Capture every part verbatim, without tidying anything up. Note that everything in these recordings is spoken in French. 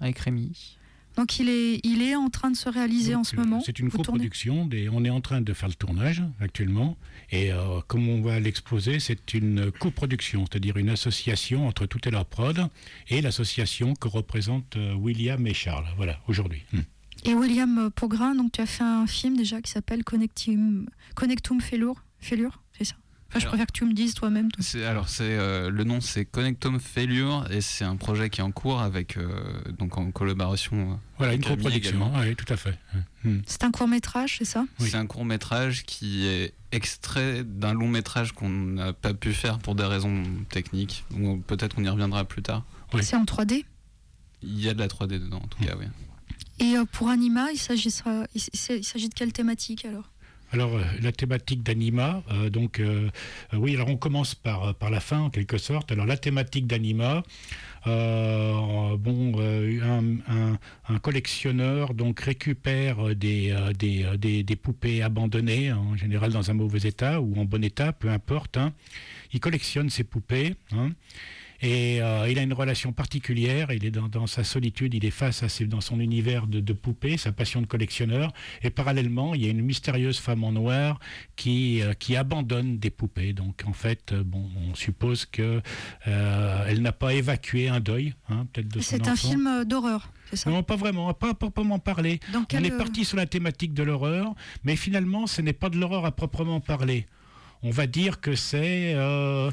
avec Rémi. Donc il est, il est en train de se réaliser Donc, en ce moment. C'est une coproduction, des, on est en train de faire le tournage actuellement, et euh, comme on va l'exposer, c'est une coproduction, c'est-à-dire une association entre Tout est là prod et l'association que représentent euh, William et Charles, voilà, aujourd'hui. Hum. Et William Pogrin, donc tu as fait un film déjà qui s'appelle Connectum, Connectum Fellur, Fellur, c'est ça? Enfin, je préfère que tu me dises toi-même. Toi. C'est, alors, c'est, euh, le nom, c'est Connectum Fellur, et c'est un projet qui est en cours avec, euh, donc en collaboration. Euh, voilà, une coproduction, oui, tout à fait. Hum. C'est un court-métrage, c'est ça? Oui. C'est un court-métrage qui est extrait d'un long-métrage qu'on n'a pas pu faire pour des raisons techniques, ou peut-être qu'on y reviendra plus tard. Oui. C'est en trois D? Il y a de la trois D dedans, en tout hum. cas, oui. Et euh, pour Anima, il s'agit, il s'agit de quelle thématique alors? Alors, euh, la thématique d'Anima, euh, donc, euh, euh, oui, alors on commence par, par la fin, en quelque sorte. Alors, la thématique d'Anima, euh, bon, euh, un, un, un collectionneur, donc, récupère des, euh, des, des, des poupées abandonnées, hein, en général dans un mauvais état ou en bon état, peu importe. Hein. Il collectionne ces poupées, hein. Et euh, il a une relation particulière, il est dans, dans sa solitude, il est face à ses, dans son univers de, de poupées, sa passion de collectionneur, et parallèlement, il y a une mystérieuse femme en noir qui, euh, qui abandonne des poupées. Donc en fait, euh, bon, on suppose que euh, elle n'a pas évacué un deuil, hein, peut-être de son enfant. C'est un film d'horreur, c'est ça? Non, pas vraiment, pas à proprement parler. Dans quel... On est parti sur la thématique de l'horreur, mais finalement, ce n'est pas de l'horreur à proprement parler. On va dire que c'est... Euh,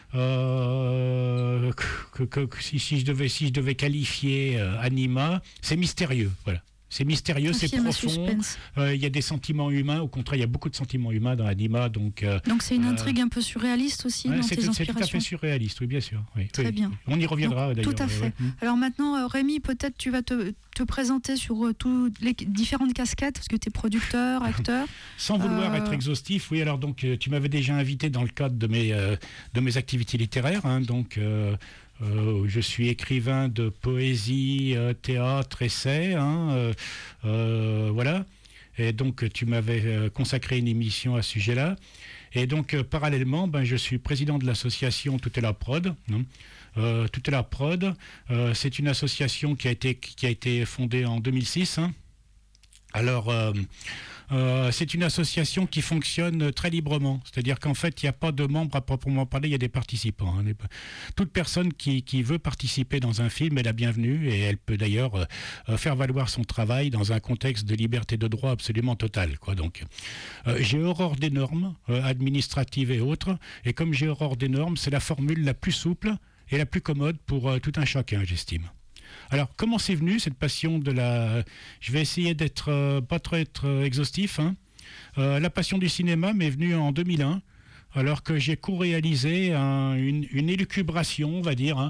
Euh, que, que, que, si, si, je devais, si je devais qualifier euh, Anima, c'est mystérieux, voilà. C'est mystérieux, un c'est profond. Il euh, y a des sentiments humains. Au contraire, il y a beaucoup de sentiments humains dans Anima. Donc, euh, donc c'est une intrigue euh, un peu surréaliste aussi ouais, dans tes tout, C'est inspirations. tout à fait surréaliste, oui, bien sûr. Oui, Très oui. bien. On y reviendra donc, d'ailleurs. Tout à fait. Ouais, ouais. Alors maintenant, euh, Rémi, peut-être tu vas te, te présenter sur euh, toutes les différentes casquettes, parce que tu es producteur, acteur. Sans vouloir euh... être exhaustif, oui. Alors donc, tu m'avais déjà invité dans le cadre de mes, euh, de mes activités littéraires. Hein, donc, euh, Euh, je suis écrivain de poésie, euh, théâtre, essai, hein, euh, euh, voilà. Et donc, tu m'avais euh, consacré une émission à ce sujet-là. Et donc, euh, parallèlement, ben, je suis président de l'association Tout est là prod. Hein. Euh, Tout est là prod, euh, c'est une association qui a été, qui a été fondée en deux mille six. Hein. Alors, euh, euh, c'est une association qui fonctionne très librement. C'est-à-dire qu'en fait, il n'y a pas de membres à proprement parler, il y a des participants. Hein. Toute personne qui, qui veut participer dans un film est la bienvenue et elle peut d'ailleurs euh, faire valoir son travail dans un contexte de liberté de droit absolument total, quoi. Donc, euh, j'ai horreur des normes euh, administratives et autres. Et comme j'ai horreur des normes, c'est la formule la plus souple et la plus commode pour euh, tout un chacun, j'estime. Alors, comment c'est venu cette passion de la... Je vais essayer d'être euh, pas trop être euh, exhaustif. Hein. Euh, la passion du cinéma m'est venue en deux mille un, alors que j'ai co-réalisé un, une, une élucubration, on va dire. Hein.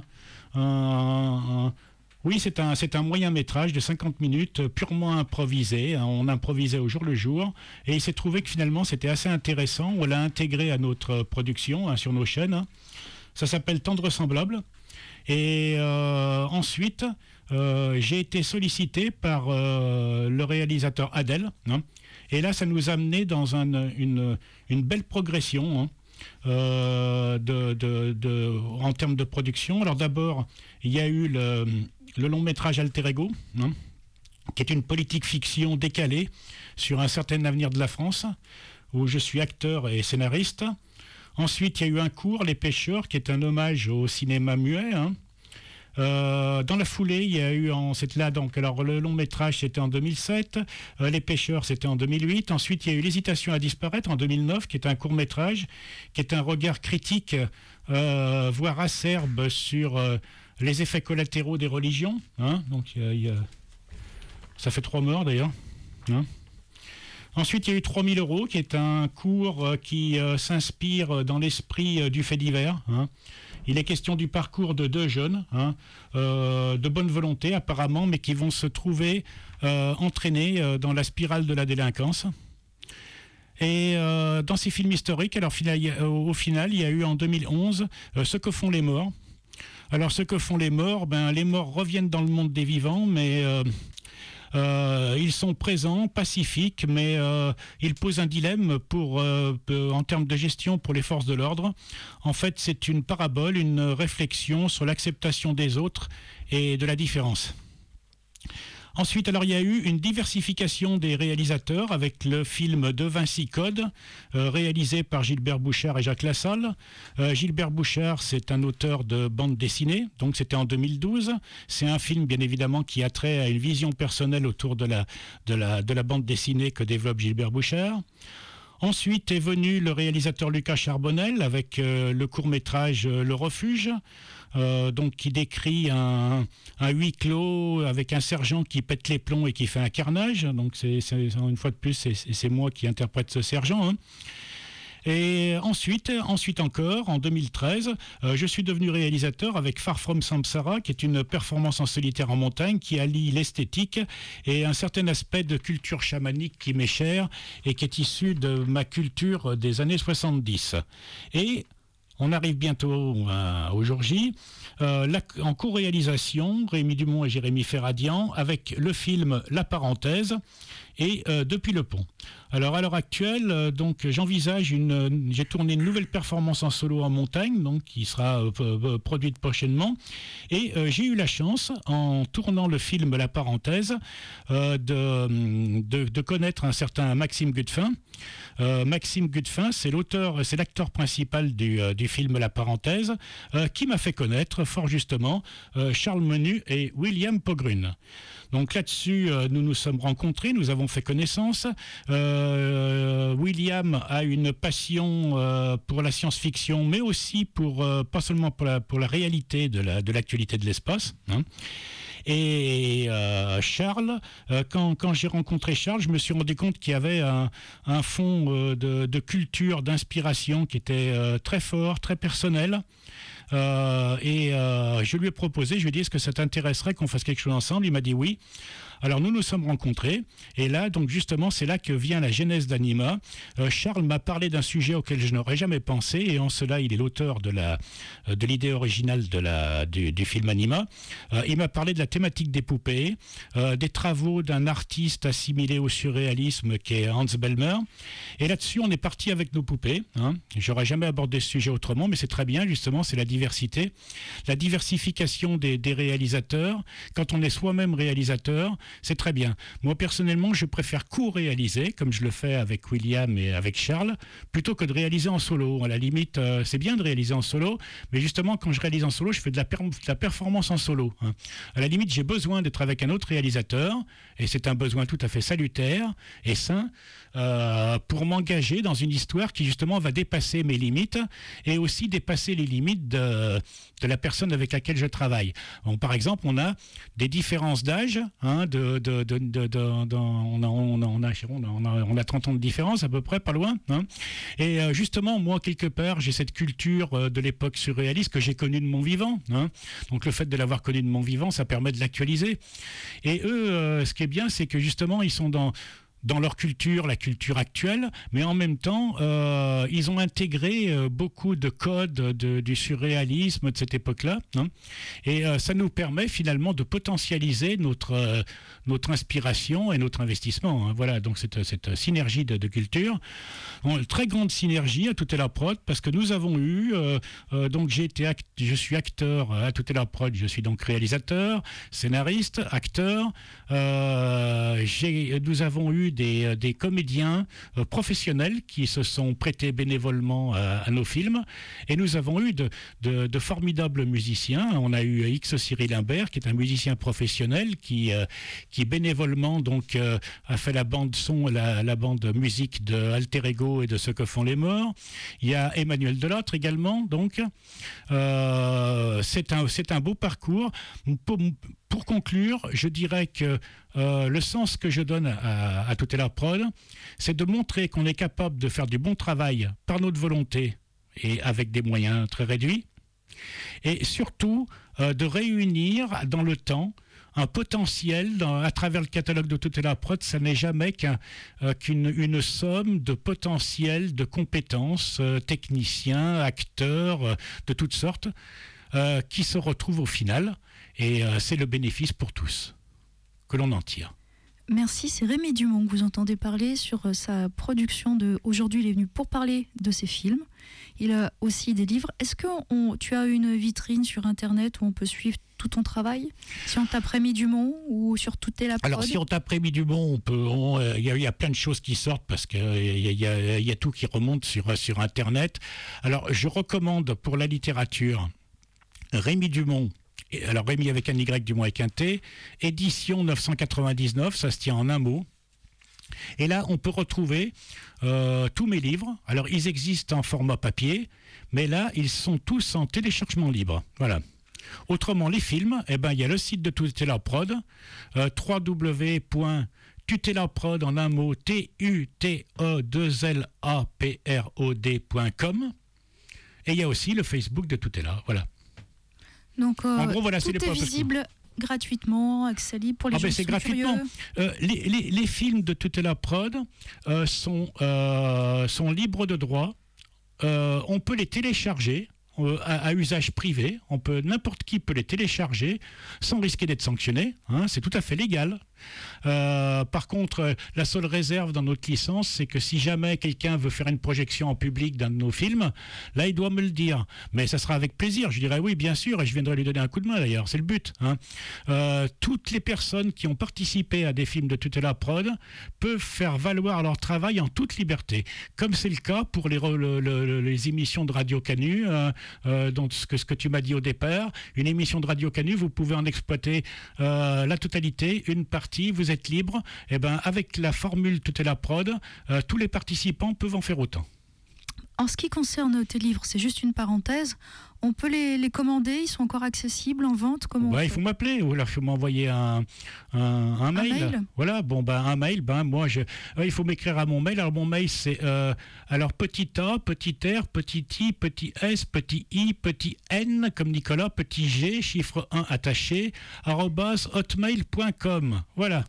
Un, un, oui, c'est un, c'est un moyen métrage de cinquante minutes, purement improvisé. Hein. On improvisait au jour le jour. Et il s'est trouvé que finalement, c'était assez intéressant. On l'a intégré à notre production, hein, sur nos chaînes. Hein. Ça s'appelle Tendre semblable. Et euh, ensuite, euh, j'ai été sollicité par euh, le réalisateur Adèle. Hein, et là, ça nous a amené dans un, une, une belle progression hein, euh, de, de, de, en termes de production. Alors d'abord, il y a eu le, le long métrage Alter Ego, hein, qui est une politique fiction décalée sur un certain avenir de la France, où je suis acteur et scénariste. Ensuite, il y a eu un court, Les Pêcheurs, qui est un hommage au cinéma muet. Hein. Euh, dans la foulée, il y a eu en cette là donc alors le long métrage c'était en deux mille sept, euh, Les Pêcheurs c'était en deux mille huit. Ensuite, il y a eu L'hésitation à disparaître en deux mille neuf, qui est un court métrage, qui est un regard critique, euh, voire acerbe sur euh, les effets collatéraux des religions. Hein. Donc, il y a, il y a... ça fait trois morts d'ailleurs. Hein. Ensuite, il y a eu trois mille euros, qui est un cours euh, qui euh, s'inspire dans l'esprit euh, du fait divers. Hein. Il est question du parcours de deux jeunes, hein, euh, de bonne volonté apparemment, mais qui vont se trouver euh, entraînés euh, dans la spirale de la délinquance. Et euh, dans ces films historiques, alors, au final, il y a eu en deux mille onze euh, Ce que font les morts. Alors, ce que font les morts, ben, les morts reviennent dans le monde des vivants, mais... Euh, Euh, ils sont présents, pacifiques, mais euh, ils posent un dilemme pour, euh, en termes de gestion pour les forces de l'ordre. En fait, c'est une parabole, une réflexion sur l'acceptation des autres et de la différence. Ensuite, alors il y a eu une diversification des réalisateurs avec le film De Vinci Code, euh, réalisé par Gilbert Bouchard et Jacques Lassalle. Euh, Gilbert Bouchard, c'est un auteur de bande dessinée, donc c'était en deux mille douze. C'est un film, bien évidemment, qui a trait à une vision personnelle autour de la, de la, de la bande dessinée que développe Gilbert Bouchard. Ensuite est venu le réalisateur Lucas Charbonnel avec euh, le court-métrage euh, Le Refuge, euh, donc qui décrit un, un huis clos avec un sergent qui pète les plombs et qui fait un carnage. Donc c'est, c'est une fois de plus, c'est, c'est moi qui interprète ce sergent. Hein. Et ensuite, ensuite encore, en deux mille treize, euh, je suis devenu réalisateur avec Far From Samsara, qui est une performance en solitaire en montagne qui allie l'esthétique et un certain aspect de culture chamanique qui m'est cher et qui est issu de ma culture des années soixante-dix. Et on arrive bientôt euh, au jour J. Euh, la, en co-réalisation, Rémi Dumont et Jérémy Ferradian, avec le film La Parenthèse et euh, Depuis le Pont. Alors à l'heure actuelle, euh, donc j'envisage une, j'ai tourné une nouvelle performance en solo en montagne, donc qui sera euh, euh, produite prochainement. Et euh, j'ai eu la chance, en tournant le film La Parenthèse, euh, de, de, de connaître un certain Maxime Gutefin. Euh, Maxime Gutefin, c'est l'auteur, c'est l'acteur principal du, euh, du film La Parenthèse, euh, qui m'a fait connaître fort justement euh, Charles Menu et William Pogrune. Donc là-dessus, euh, nous nous sommes rencontrés, nous avons fait connaissance. Euh, William a une passion euh, pour la science-fiction, mais aussi pour, euh, pas seulement pour la, pour la réalité de, la, de l'actualité de l'espace. Hein. Et euh, Charles, euh, quand, quand j'ai rencontré Charles, je me suis rendu compte qu'il y avait un, un fond euh, de, de culture, d'inspiration qui était euh, très fort, très personnel. Euh, et euh, je lui ai proposé, je lui ai dit, est-ce que ça t'intéresserait qu'on fasse quelque chose ensemble? Il m'a dit oui. Alors nous nous sommes rencontrés et là, donc justement, c'est là que vient la genèse d'Anima. Euh, Charles m'a parlé d'un sujet auquel je n'aurais jamais pensé et en cela, il est l'auteur de, la, de l'idée originale de la, du, du film Anima. Euh, il m'a parlé de la thématique des poupées, euh, des travaux d'un artiste assimilé au surréalisme qui est Hans Bellmer. Et là-dessus, on est parti avec nos poupées. Hein. J'aurais jamais abordé ce sujet autrement, mais c'est très bien, justement, c'est la diversité, la diversification des, des réalisateurs. Quand on est soi-même réalisateur, c'est très bien. Moi, personnellement, je préfère co-réaliser, comme je le fais avec William et avec Charles, plutôt que de réaliser en solo. À la limite, euh, c'est bien de réaliser en solo, mais justement, quand je réalise en solo, je fais de la, per- de la performance en solo. Hein. À la limite, j'ai besoin d'être avec un autre réalisateur, et c'est un besoin tout à fait salutaire et sain, euh, pour m'engager dans une histoire qui, justement, va dépasser mes limites, et aussi dépasser les limites de, de la personne avec laquelle je travaille. Bon, par exemple, on a des différences d'âge, hein, de De, de, de, de, de, de, on, a, on, a, on, a, on, a, on a trente ans de différence à peu près, pas loin. Hein. Et euh, justement, moi, quelque part, j'ai cette culture euh, de l'époque surréaliste que j'ai connue de mon vivant. Hein. Donc le fait de l'avoir connue de mon vivant, ça permet de l'actualiser. Et eux, euh, ce qui est bien, c'est que justement, ils sont dans... dans leur culture, la culture actuelle, mais en même temps, euh, ils ont intégré euh, beaucoup de codes de, du surréalisme de cette époque-là. Hein, et euh, ça nous permet finalement de potentialiser notre, euh, notre inspiration et notre investissement. Hein, voilà, donc cette, cette synergie de, de culture. Bon, très grande synergie à Tout est la prod, parce que nous avons eu, euh, euh, donc j'ai été act- je suis acteur à Tout est la prod, je suis donc réalisateur, scénariste, acteur. Euh, j'ai, nous avons eu Des, des comédiens euh, professionnels qui se sont prêtés bénévolement à, à nos films, et nous avons eu de, de, de formidables musiciens. On a eu X Cyril Imbert, qui est un musicien professionnel qui, euh, qui bénévolement donc euh, a fait la bande son, la, la bande musique de Alter Ego et de Ce que font les morts. Il y a Emmanuel Delattre également, donc euh, c'est un, c'est un beau parcours. Pour, Pour conclure, je dirais que euh, le sens que je donne à, à Tout est la prod, c'est de montrer qu'on est capable de faire du bon travail par notre volonté et avec des moyens très réduits, et surtout euh, de réunir dans le temps un potentiel dans, à travers le catalogue de Tout est la prod. Ça n'est jamais qu'un, euh, qu'une une somme de potentiels, de compétences, euh, techniciens, acteurs, euh, de toutes sortes, euh, qui se retrouvent au final. Et euh, c'est le bénéfice pour tous que l'on en tire. Merci, c'est Rémi Dumont que vous entendez parler sur euh, sa production de... Aujourd'hui, il est venu pour parler de ses films. Il a aussi des livres. Est-ce que on, tu as une vitrine sur Internet où on peut suivre tout ton travail? Si on tape Rémi Dumont ou sur Tout est la prod? Alors, si on tape Rémi Dumont, on peut, on, euh, y, a, y a plein de choses qui sortent parce qu'il y, y, a, y a tout qui remonte sur, sur Internet. Alors, je recommande pour la littérature Rémi Dumont. Alors Rémi avec un Y, Dumont avec un T, édition neuf cent quatre-vingt-dix-neuf, ça se tient en un mot. Et là, on peut retrouver euh, tous mes livres. Alors, ils existent en format papier, mais là, ils sont tous en téléchargement libre. Voilà. Autrement, les films, eh ben, il y a le site de Tutela Prod, euh, w w w point tutela prod en un mot, T U T E deux L A P R O D point com. Et il y a aussi le Facebook de Tutela. Voilà. Donc, euh, en gros, voilà, tout c'est les est visible gratuitement, accès libre pour les ah gens ben qui c'est sont gratuitement. curieux. Euh, les, les, les films de Tutela Prod euh, sont, euh, sont libres de droit. Euh, on peut les télécharger euh, à, à usage privé. On peut, n'importe qui peut les télécharger sans risquer d'être sanctionné. Hein, c'est tout à fait légal. Euh, par contre, la seule réserve dans notre licence, c'est que si jamais quelqu'un veut faire une projection en public d'un de nos films, là, il doit me le dire. Mais ça sera avec plaisir. Je dirais oui, bien sûr, et je viendrai lui donner un coup de main d'ailleurs. C'est le but. Hein. Euh, toutes les personnes qui ont participé à des films de Tutela Prod peuvent faire valoir leur travail en toute liberté, comme c'est le cas pour les, le, le, les émissions de Radio Canu, euh, euh, donc ce que, ce que tu m'as dit au départ. Une émission de Radio Canu, vous pouvez en exploiter euh, la totalité, une partie. Vous êtes libre, et ben avec la formule Tutela Prod, euh, tous les participants peuvent en faire autant. En ce qui concerne tes livres, c'est juste une parenthèse. On peut les, les commander, ils sont encore accessibles en vente. Comment ouais, il faut m'appeler ou alors il faut m'envoyer un, un, un, mail. un mail. Voilà, bon ben un mail, ben moi je, euh, il faut m'écrire à mon mail. Alors mon mail c'est euh, alors petit a, petit r, petit i, petit s, petit i, petit n comme Nicolas, petit g, chiffre un attaché, arobase hotmail point com. Voilà.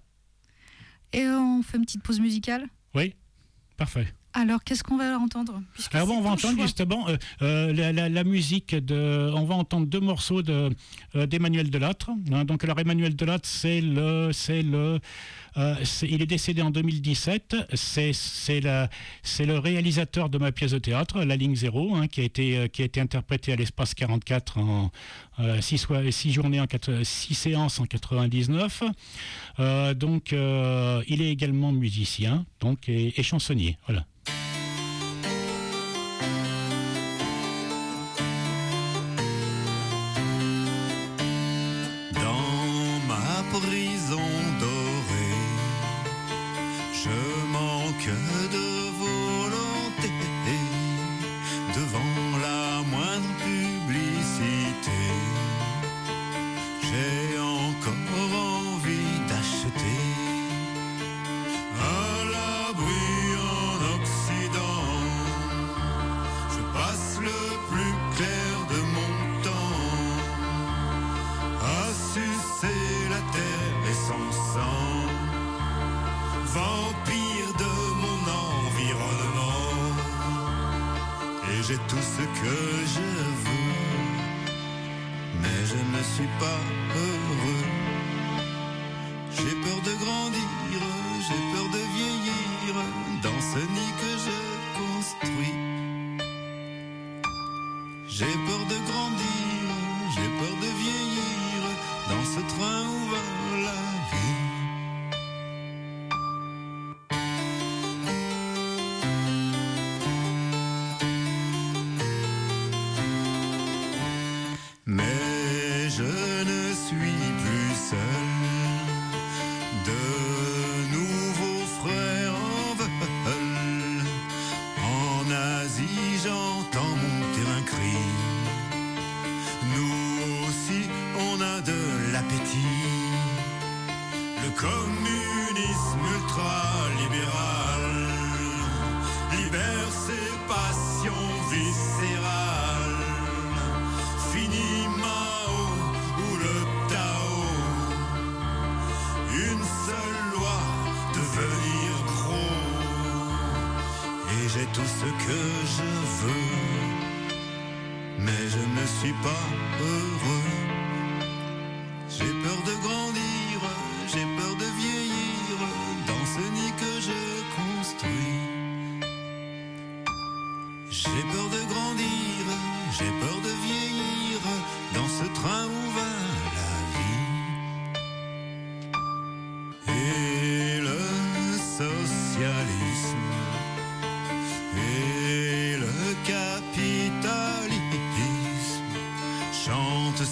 Et on fait une petite pause musicale. Oui, parfait. Alors, qu'est-ce qu'on va entendre? Alors bon, on va entendre choix. justement euh, euh, la, la, la musique de. On va entendre deux morceaux de euh, d'Emmanuel Delattre. Hein, donc alors Emmanuel Delattre, c'est le, c'est le, euh, c'est, il est décédé en deux mille dix-sept. C'est c'est la, c'est le réalisateur de ma pièce de théâtre, La Ligne Zéro, hein, qui a été euh, qui a été interprétée à l'Espace quarante-quatre en euh, six, six journées en quatre, six séances en quatre-vingt-dix-neuf. Euh, donc euh, il est également musicien, donc et, et chansonnier. Voilà. Prison dorée, je manque de volonté devant la moindre publicité. J'ai encore envie d'acheter à l'abri en Occident. Je passe le plus clair de mon temps à sucer la terre et son sang, vampire de mon environnement. Et j'ai tout ce que je veux, mais je ne suis pas heureux. J'ai peur de grandir, j'ai peur de vieillir dans ce nid que je construis. J'ai peur de grandir, j'ai peur de vieillir dans ce train où va la vie. Mais je ne suis plus seul. De nouveaux frères en veulent. En Asie, j'entends monter un cri. Nous aussi, on a de l'appétit. Le communisme ultra-libéral libère ses passions viscérales. Fini Mao ou le Tao. Une seule loi, devenir gros. Et j'ai tout ce que je veux, mais je ne suis pas heureux. J'ai peur de grandir, j'ai peur de vieillir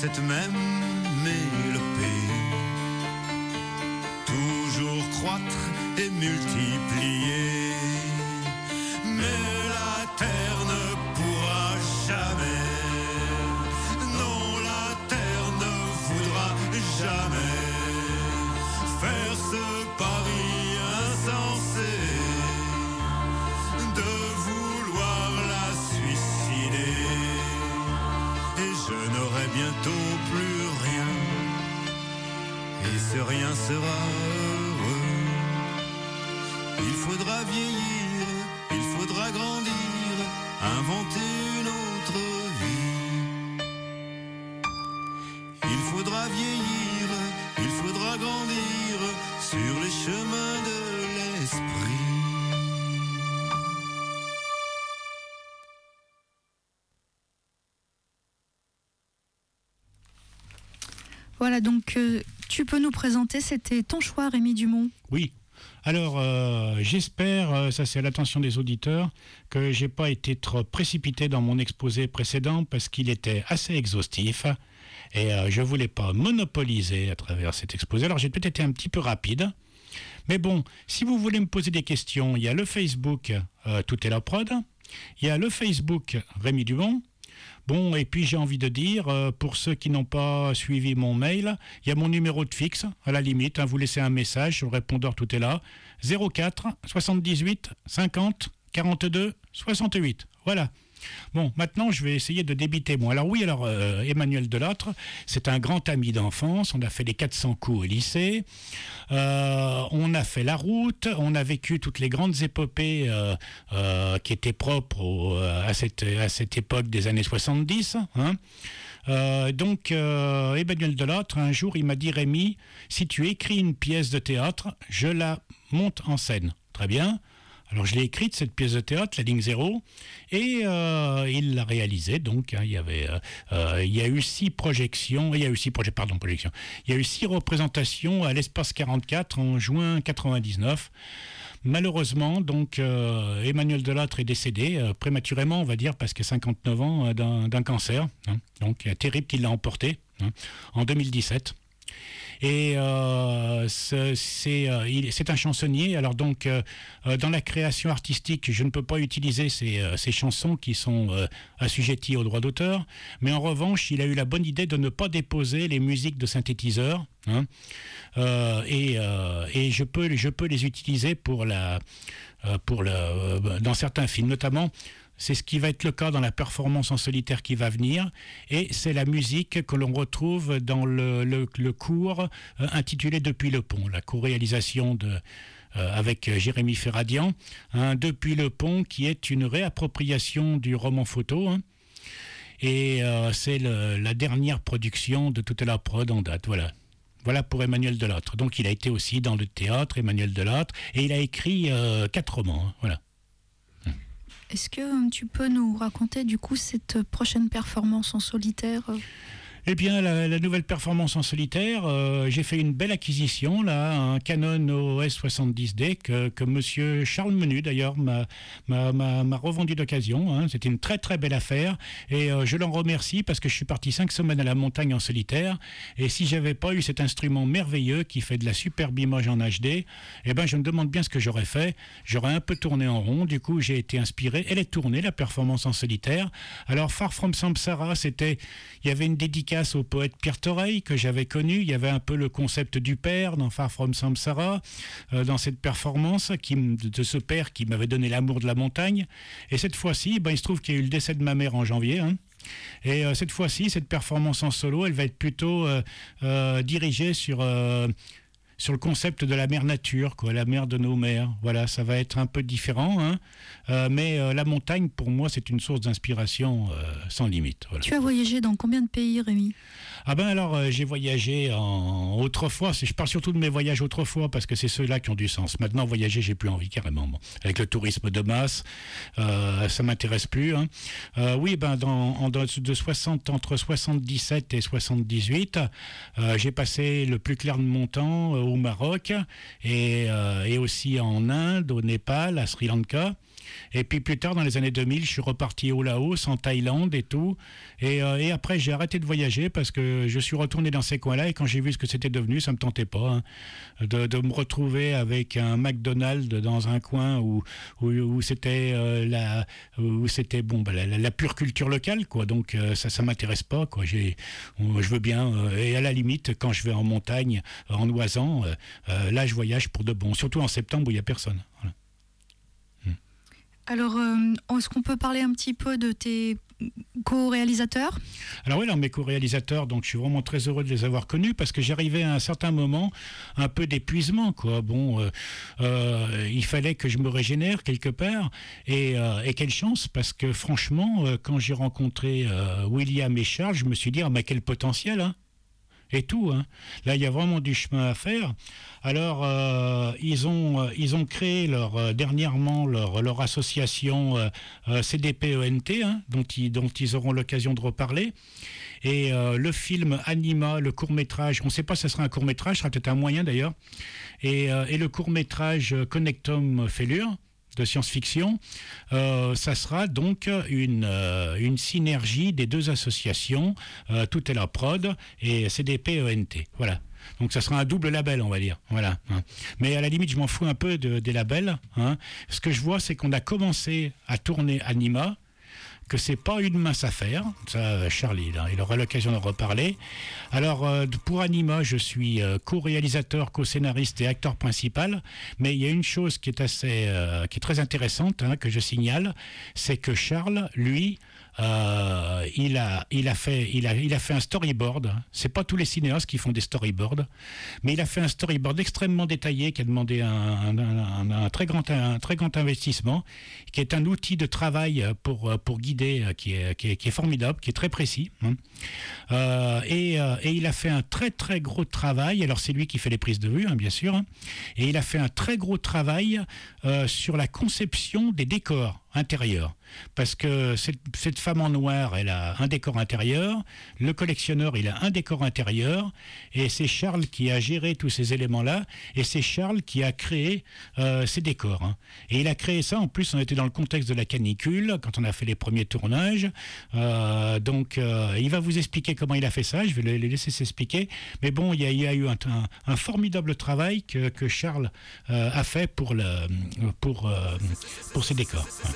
cette même mélopée, toujours croître et multiplier. Mais la terre ne pourra jamais, non, la terre ne voudra jamais faire ce pari insensé de vouloir la suicider. Et je n'aurai bientôt plus rien, et ce rien sera heureux. Il faudra vieillir, il faudra grandir, inventer une autre vie. Il faudra vieillir, il faudra grandir sur les chemins de l'esprit. Voilà, donc euh, tu peux nous présenter, c'était ton choix, Rémi Dumont. Oui. Alors, euh, j'espère, euh, ça c'est à l'attention des auditeurs, que j'ai pas été trop précipité dans mon exposé précédent parce qu'il était assez exhaustif et euh, je voulais pas monopoliser à travers cet exposé. Alors, j'ai peut-être été un petit peu rapide. Mais bon, si vous voulez me poser des questions, il y a le Facebook euh, Tout est la prod, il y a le Facebook Rémi Dumont. Bon, et puis j'ai envie de dire, euh, pour ceux qui n'ont pas suivi mon mail, il y a mon numéro de fixe, à la limite, hein, vous laissez un message, sur le répondeur Tout est là, zéro quatre soixante-dix-huit cinquante quarante-deux soixante-huit. Voilà. Bon, maintenant, je vais essayer de débiter moi. Alors oui, alors euh, Emmanuel Delattre, c'est un grand ami d'enfance. On a fait les quatre cents coups au lycée. Euh, on a fait la route. On a vécu toutes les grandes épopées euh, euh, qui étaient propres au, à, cette, à cette époque des années soixante-dix. Hein. Euh, donc, euh, Emmanuel Delattre, un jour, il m'a dit, Rémi, si tu écris une pièce de théâtre, je la monte en scène. Très bien. Alors je l'ai écrite, cette pièce de théâtre, La Ligne Zéro, et euh, il l'a réalisée. Donc hein, il y avait, euh, euh, il y a eu six projections, il y a eu six projets, pardon, projections. Il y a eu six représentations à l'Espace quarante-quatre en juin quatre-vingt-dix-neuf. Malheureusement, donc euh, Emmanuel Delattre est décédé euh, prématurément, on va dire, parce que cinquante-neuf ans euh, d'un, d'un cancer. Hein, donc terrible qu'il l'a emporté hein, en deux mille dix-sept. Et euh, c'est, c'est, euh, il, c'est un chansonnier. Alors donc, euh, dans la création artistique, je ne peux pas utiliser ces, euh, ces chansons qui sont euh, assujetties aux droits d'auteur. Mais en revanche, il a eu la bonne idée de ne pas déposer les musiques de synthétiseurs. Hein, euh, et euh, et je, peux, je peux les utiliser pour la, euh, pour la, euh, dans certains films, notamment. C'est ce qui va être le cas dans la performance en solitaire qui va venir. Et c'est la musique que l'on retrouve dans le, le, le cours euh, intitulé Depuis le pont, la co-réalisation de, euh, avec Jérémy Ferradian. Hein, Depuis le pont, qui est une réappropriation du roman photo. Hein, et euh, c'est le, la dernière production de Toute la prod en date. Voilà. Voilà pour Emmanuel Delattre. Donc il a été aussi dans le théâtre, Emmanuel Delattre, et il a écrit euh, quatre romans. Hein, voilà. Est-ce que tu peux nous raconter du coup cette prochaine performance en solitaire ? Eh bien, la, la nouvelle performance en solitaire, euh, j'ai fait une belle acquisition, là, un Canon O S soixante-dix D que, que monsieur Charles Menu, d'ailleurs, m'a, m'a, m'a, m'a revendu d'occasion. Hein. C'était une très, très belle affaire. Et euh, je l'en remercie parce que je suis parti cinq semaines à la montagne en solitaire. Et si j'avais pas eu cet instrument merveilleux qui fait de la superbe image en H D, eh ben, je me demande bien ce que j'aurais fait. J'aurais un peu tourné en rond. Du coup, j'ai été inspiré. Elle est tournée, la performance en solitaire. Alors, Far From Samsara, c'était... Il y avait une dédicace au poète Pierre Thoreil que j'avais connu. Il y avait un peu le concept du père dans Far From Samsara, euh, dans cette performance qui, de ce père qui m'avait donné l'amour de la montagne. Et cette fois-ci, ben, il se trouve qu'il y a eu le décès de ma mère en janvier. Hein. Et euh, cette fois-ci, cette performance en solo, elle va être plutôt euh, euh, dirigée sur... Euh, sur le concept de la mère nature, quoi, la mère de nos mères. Voilà, ça va être un peu différent, hein, euh, mais euh, la montagne, pour moi, c'est une source d'inspiration euh, sans limite. Voilà. Tu as voyagé dans combien de pays, Rémi ? Ah ben alors, euh, j'ai voyagé en autrefois, je parle surtout de mes voyages autrefois, parce que c'est ceux-là qui ont du sens. Maintenant, voyager, j'ai plus envie, carrément. Bon. Avec le tourisme de masse, euh, ça m'intéresse plus. Hein. Euh, oui, ben dans, en, de soixante, entre soixante-dix-sept et soixante-dix-huit, euh, j'ai passé le plus clair de mon temps euh, au Maroc, et, euh, et aussi en Inde, au Népal, à Sri Lanka. Et puis plus tard, dans les années deux mille, je suis reparti au Laos, en Thaïlande et tout. Et, euh, et après, j'ai arrêté de voyager parce que je suis retourné dans ces coins-là. Et quand j'ai vu ce que c'était devenu, ça me tentait pas hein, de, de me retrouver avec un McDonald's dans un coin où, où, où c'était euh, la, où c'était bon, bah, la, la pure culture locale, quoi. Donc euh, ça, ça m'intéresse pas, quoi. J'ai, je veux bien. Euh, et à la limite, quand je vais en montagne, en oisant, euh, euh, là, je voyage pour de bon. Surtout en septembre où il y a personne. Voilà. Alors, euh, est-ce qu'on peut parler un petit peu de tes co-réalisateurs ? Alors oui, alors mes co-réalisateurs, donc je suis vraiment très heureux de les avoir connus parce que j'arrivais à un certain moment un peu d'épuisement, quoi. Bon, euh, euh, il fallait que je me régénère quelque part et, euh, et quelle chance parce que franchement, euh, quand j'ai rencontré euh, William et Charles, je me suis dit ah mais quel potentiel, hein. Et tout, hein. Là, il y a vraiment du chemin à faire. Alors, euh, ils ont ils ont créé leur euh, dernièrement leur leur association euh, euh, C D P E N T, hein, dont ils dont ils auront l'occasion de reparler. Et euh, le film Anima, le court métrage, on ne sait pas si ce sera un court métrage, ce sera peut-être un moyen d'ailleurs. Et euh, et le court métrage Connectum Fellure de science-fiction, euh, ça sera donc une, euh, une synergie des deux associations, euh, Tutela Prod et C D P E N T. Voilà. Donc ça sera un double label, on va dire. Voilà. Hein. Mais à la limite, je m'en fous un peu de, des labels. Hein. Ce que je vois, c'est qu'on a commencé à tourner Anima, que c'est pas une mince affaire. Ça, Charlie, là, il aura l'occasion d'en reparler. Alors, euh, pour Anima, je suis euh, co-réalisateur, co-scénariste et acteur principal. Mais il y a une chose qui est assez, euh, qui est très intéressante, hein, que je signale, c'est que Charles, lui, Euh, il a, il a fait, il a, il a fait un storyboard. C'est pas tous les cinéastes qui font des storyboards, mais il a fait un storyboard extrêmement détaillé qui a demandé un, un, un, un très grand, un très grand investissement, qui est un outil de travail pour pour guider, qui est, qui est, qui est formidable, qui est très précis. Hein. Euh, et, euh, et il a fait un très très gros travail. Alors c'est lui qui fait les prises de vue, hein, bien sûr. Hein, et il a fait un très gros travail euh, sur la conception des décors intérieurs. Parce que cette, cette femme en noir, elle a un décor intérieur, le collectionneur, il a un décor intérieur, et c'est Charles qui a géré tous ces éléments-là, et c'est Charles qui a créé euh, ces décors. Hein. Et il a créé ça, en plus, on était dans le contexte de la canicule, quand on a fait les premiers tournages, euh, donc euh, il va vous expliquer comment il a fait ça, je vais le, le laisser s'expliquer, mais bon, il y a, il y a eu un, un, un formidable travail que, que Charles euh, a fait pour, le, pour, euh, pour ces décors. Ouais.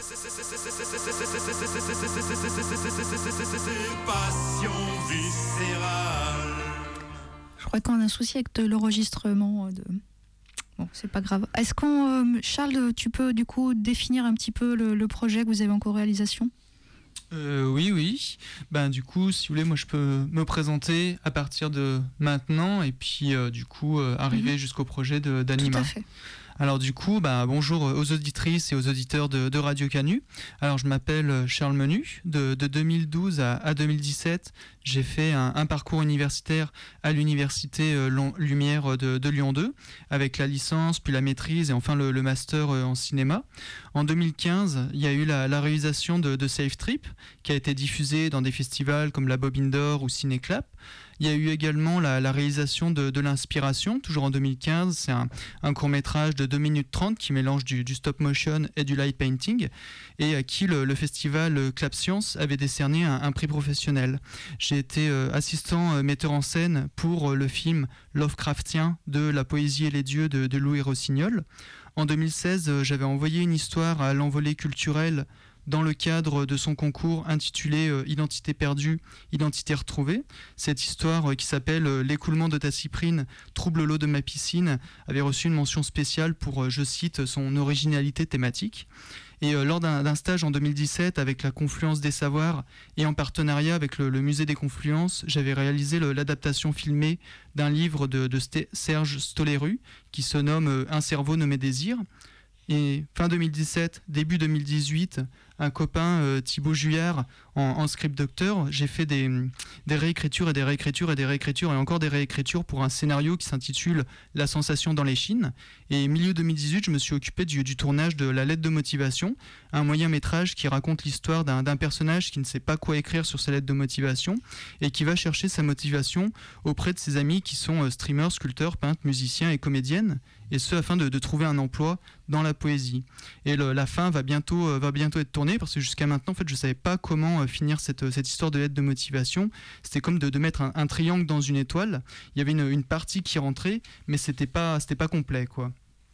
Passion viscérale. Je crois qu'on a un souci avec de l'enregistrement. De... Bon, c'est pas grave. Est-ce qu'on, euh, Charles, tu peux du coup définir un petit peu le, le projet que vous avez en co-réalisation ? Euh, oui, oui. Ben, du coup, si vous voulez, moi je peux me présenter à partir de maintenant et puis euh, du coup euh, arriver mmh. jusqu'au projet de, d'Anima. Tout à fait. Alors du coup, bah, bonjour aux auditrices et aux auditeurs de, de Radio Canu. Alors je m'appelle Charles Menu. De, de deux mille douze à, à deux mille dix-sept, j'ai fait un, un parcours universitaire à l'université euh, Lumière de, de Lyon deux, avec la licence, puis la maîtrise et enfin le, le master euh, en cinéma. En deux mille quinze, il y a eu la, la réalisation de, de Safe Trip, qui a été diffusée dans des festivals comme la Bobine d'Or ou Cinéclap. Il y a eu également la, la réalisation de, de l'Inspiration, toujours en deux mille quinze. C'est un, un court-métrage de deux minutes trente qui mélange du, du stop-motion et du light painting et à qui le, le festival Clap Science avait décerné un, un prix professionnel. J'ai été euh, assistant euh, metteur en scène pour euh, le film Lovecraftien de La poésie et les dieux de, de Louis Rossignol. En deux mille seize, euh, j'avais envoyé une histoire à l'envolée culturelle dans le cadre de son concours intitulé euh, « Identité perdue, identité retrouvée ». Cette histoire euh, qui s'appelle euh, « L'écoulement de ta cyprine trouble l'eau de ma piscine » avait reçu une mention spéciale pour, euh, je cite, son originalité thématique. Et euh, lors d'un, d'un stage en deux mille dix-sept avec la Confluence des Savoirs et en partenariat avec le, le Musée des Confluences, j'avais réalisé le, l'adaptation filmée d'un livre de, de St- Serge Stoléru qui se nomme euh, « Un cerveau nommé désir ». Et fin deux mille dix-sept, début deux mille dix-huit, un copain, euh, Thibaut Juillard, en, en script docteur. J'ai fait des, des réécritures et des réécritures et des réécritures et encore des réécritures pour un scénario qui s'intitule La sensation dans les chines. Et milieu deux mille dix-huit, je me suis occupé du, du tournage de La lettre de motivation, un moyen métrage qui raconte l'histoire d'un, d'un personnage qui ne sait pas quoi écrire sur sa lettre de motivation et qui va chercher sa motivation auprès de ses amis qui sont euh, streamers, sculpteurs, peintres, musiciens et comédiennes, et ce afin de, de trouver un emploi dans la poésie. Et le, la fin va bientôt, euh, va bientôt être tournée, parce que jusqu'à maintenant, en fait, je ne savais pas comment euh, finir cette, cette histoire de lettre de motivation. C'était comme de, de mettre un, un triangle dans une étoile. Il y avait une, une partie qui rentrait, mais ce n'était pas, c'était pas complet, quoi.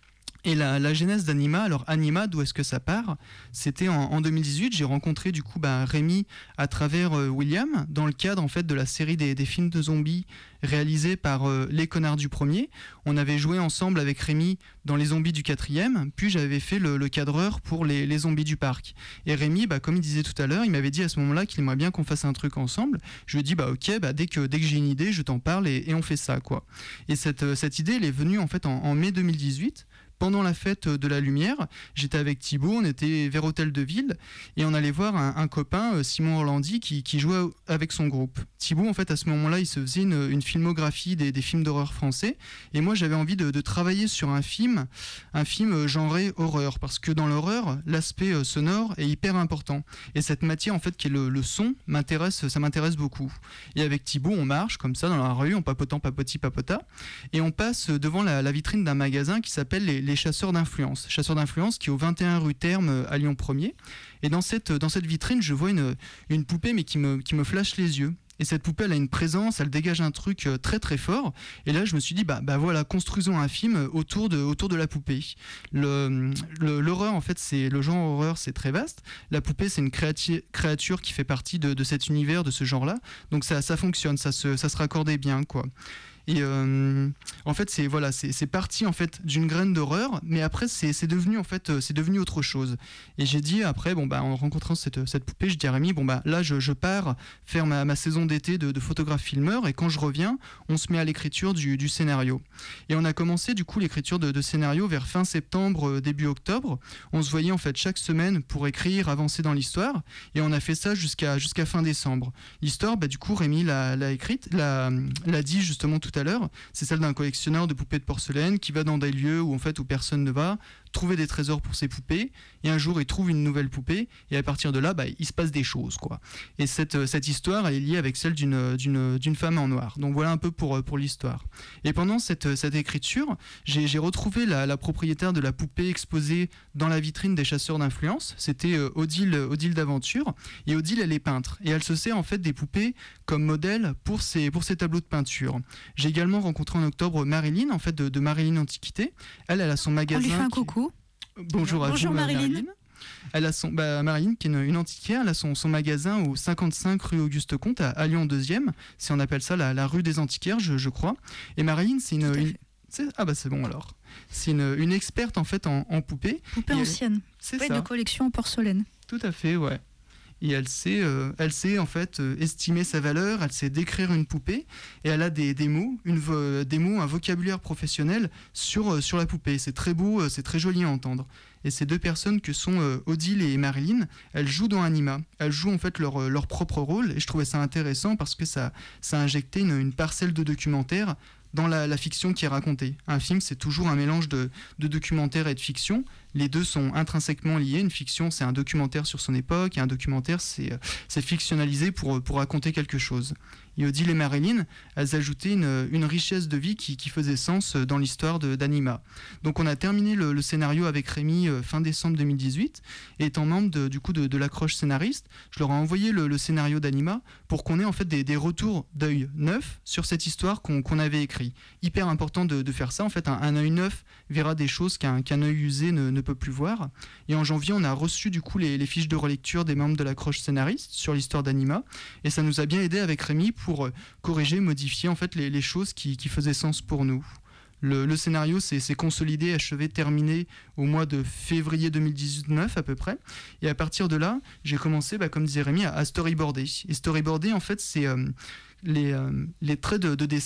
Et la, la genèse d'Anima, alors Anima, d'où est-ce que ça part? C'était en, en deux mille dix-huit, j'ai rencontré du coup bah, Rémi à travers euh, William, dans le cadre en fait de la série des, des films de zombies réalisés par euh, Les Connards du Premier. On avait joué ensemble avec Rémi dans Les Zombies du Quatrième, puis j'avais fait le, le cadreur pour les, les Zombies du Parc. Et Rémi, bah, comme il disait tout à l'heure, il m'avait dit à ce moment-là qu'il aimerait bien qu'on fasse un truc ensemble. Je lui ai dit bah ok, bah, dès que, dès que j'ai une idée, je t'en parle et, et on fait ça, quoi. Et cette, cette idée, elle est venue en fait en, en mai deux mille dix-huit. Pendant la fête de la lumière, j'étais avec Thibaut, on était vers Hôtel de Ville et on allait voir un, un copain, Simon Orlandi, qui, qui jouait avec son groupe. Thibaut, en fait, à ce moment-là, il se faisait une, une filmographie des, des films d'horreur français et moi, j'avais envie de, de travailler sur un film, un film genré horreur, parce que dans l'horreur, l'aspect sonore est hyper important et cette matière, en fait, qui est le, le son, m'intéresse, ça m'intéresse beaucoup. Et avec Thibaut, on marche comme ça dans la rue, en papotant, papoti, papota, et on passe devant la, la vitrine d'un magasin qui s'appelle les, les Chasseurs d'influence. Chasseurs d'influence qui est au vingt et un rue Terme à Lyon premier. Et dans cette, dans cette vitrine, je vois une, une poupée mais qui me, qui me flash les yeux. Et cette poupée, elle a une présence, elle dégage un truc très très fort. Et là, je me suis dit, bah, bah voilà, construisons un film autour de, autour de la poupée. Le, le, l'horreur, en fait, c'est, le genre horreur, c'est très vaste. La poupée, c'est une créati- créature qui fait partie de, de cet univers, de ce genre-là. Donc ça, ça fonctionne, ça se, ça se raccordait bien, quoi. Et euh, en fait, c'est voilà, c'est, c'est parti en fait d'une graine d'horreur, mais après c'est, c'est devenu en fait, c'est devenu autre chose. Et j'ai dit après, bon bah en rencontrant cette, cette poupée, je dis à Rémi, bon bah là je, je pars faire ma, ma saison d'été de, de photographe filmeur, et quand je reviens, on se met à l'écriture du, du scénario. Et on a commencé du coup l'écriture de, de scénario vers fin septembre, début octobre. On se voyait en fait chaque semaine pour écrire, avancer dans l'histoire, et on a fait ça jusqu'à jusqu'à fin décembre. L'histoire, bah du coup Rémi l'a, l'a écrite, l'a, l'a dit justement tout à l'heure, c'est celle d'un collectionneur de poupées de porcelaine qui va dans des lieux où en fait où personne ne va, trouver des trésors pour ses poupées, et un jour il trouve une nouvelle poupée, et à partir de là bah, il se passe des choses, quoi. Et cette, cette histoire elle est liée avec celle d'une, d'une, d'une femme en noir. Donc voilà un peu pour, pour l'histoire. Et pendant cette, cette écriture, j'ai, j'ai retrouvé la, la propriétaire de la poupée exposée dans la vitrine des Chasseurs d'influence. C'était euh, Odile, Odile d'Aventure, et Odile elle est peintre, et elle se sert en fait des poupées comme modèle pour ses, pour ses tableaux de peinture. J'ai également rencontré en octobre Marilyn, en fait de, de Marilyn Antiquité. Elle, elle a son magasin. On lui fait un qui... coucou. Bonjour à Bonjour vous, Marilyn. Marilyn. Elle a son, bah, Marilyn, qui est une, une antiquaire, elle a son, son magasin au cinquante-cinq rue Auguste Comte à, à Lyon deuxième, si on appelle ça la, la rue des antiquaires, je, je crois. Et Marilyn, c'est une, une c'est, ah bah c'est bon alors. C'est une, une experte en fait en, en poupées. Poupée ancienne. C'est poupée ça. de collection en porcelaine. Tout à fait, ouais. Et elle sait, euh, elle sait en fait euh, estimer sa valeur, elle sait décrire une poupée, et elle a des, des mots, une vo- des mots, un vocabulaire professionnel sur, euh, sur la poupée. C'est très beau, euh, c'est très joli à entendre. Et ces deux personnes que sont euh, Odile et Marilyn, elles jouent dans Anima. Elles jouent en fait leur, euh, leur propre rôle, et je trouvais ça intéressant parce que ça, ça injectait une, une parcelle de documentaire dans la, la fiction qui est racontée. Un film, c'est toujours un mélange de, de documentaire et de fiction. Les deux sont intrinsèquement liés. Une fiction, c'est un documentaire sur son époque, et un documentaire, c'est, c'est fictionnalisé pour, pour raconter quelque chose. Et Odile et Marilyn, elles ajoutaient une, une richesse de vie qui, qui faisait sens dans l'histoire de, d'Anima. Donc on a terminé le, le scénario avec Rémi euh, fin décembre deux mille dix-huit, et étant membre de, du coup de, de l'accroche scénariste, je leur ai envoyé le, le scénario d'Anima pour qu'on ait en fait des, des retours d'œil neuf sur cette histoire qu'on, qu'on avait écrit. Hyper important de, de faire ça. En fait, un, un œil neuf verra des choses qu'un, qu'un œil usé ne, ne peut plus voir. Et en janvier, on a reçu du coup les, les fiches de relecture des membres de l'accroche scénariste sur l'histoire d'Anima, et ça nous a bien aidé avec Rémi pour corriger, modifier en fait les, les choses qui, qui faisaient sens pour nous. Le, le scénario s'est, s'est consolidé, achevé, terminé au mois de février deux mille dix-neuf à peu près. Et à partir de là, j'ai commencé, bah, comme disait Rémi, à, à storyboarder. Et storyboarder, en fait, c'est euh, les, euh, les traits de, de dessin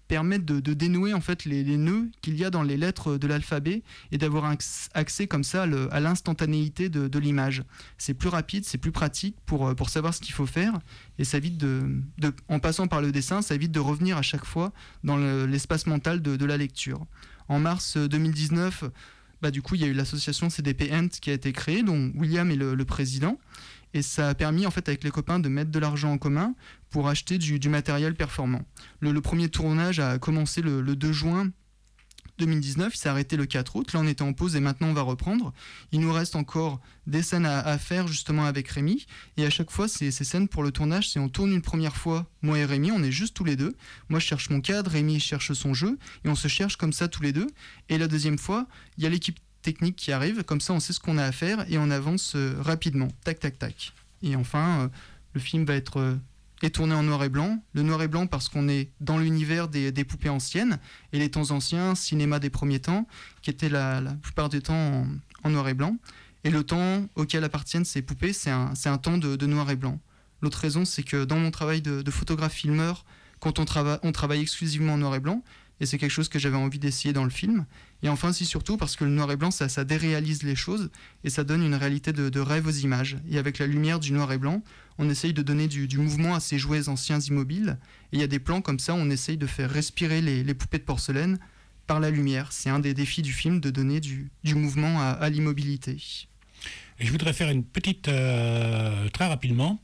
permettent de, de dénouer en fait les, les nœuds qu'il y a dans les lettres de l'alphabet et d'avoir un accès comme ça le, à l'instantanéité de, de l'image. C'est plus rapide, c'est plus pratique pour, pour savoir ce qu'il faut faire et ça évite de, de, en passant par le dessin, ça évite de revenir à chaque fois dans le, l'espace mental de, de la lecture. En mars deux mille dix-neuf, bah, du coup, il y a eu l'association C D P Ent qui a été créée, dont William est le, le président. Et ça a permis, en fait, avec les copains, de mettre de l'argent en commun pour acheter du, du matériel performant. Le, le premier tournage a commencé le, le deux juin deux mille dix-neuf, il s'est arrêté le quatre août. Là, on était en pause et maintenant, on va reprendre. Il nous reste encore des scènes à, à faire, justement, avec Rémi. Et à chaque fois, ces, ces scènes pour le tournage, c'est on tourne une première fois, moi et Rémi, on est juste tous les deux. Moi, je cherche mon cadre, Rémi cherche son jeu. Et on se cherche comme ça tous les deux. Et la deuxième fois, il y a l'équipe technique qui arrive. Comme ça, on sait ce qu'on a à faire et on avance euh, rapidement. Tac, tac, tac. Et enfin, euh, le film va être... Euh, est tourné en noir et blanc. Le noir et blanc parce qu'on est dans l'univers des, des poupées anciennes et les temps anciens, cinéma des premiers temps, qui était la, la plupart du temps en, en noir et blanc. Et le temps auquel appartiennent ces poupées, c'est un, c'est un temps de, de noir et blanc. L'autre raison, c'est que dans mon travail de, de photographe-filmeur, quand on, trava, on travaille exclusivement en noir et blanc, et c'est quelque chose que j'avais envie d'essayer dans le film. Et enfin, si surtout, parce que le noir et blanc, ça, ça déréalise les choses, et ça donne une réalité de, de rêve aux images. Et avec la lumière du noir et blanc, on essaye de donner du, du mouvement à ces jouets anciens immobiles. Et il y a des plans comme ça, on essaye de faire respirer les, les poupées de porcelaine par la lumière. C'est un des défis du film, de donner du, du mouvement à, à l'immobilité. Et je voudrais faire une petite, euh, très rapidement,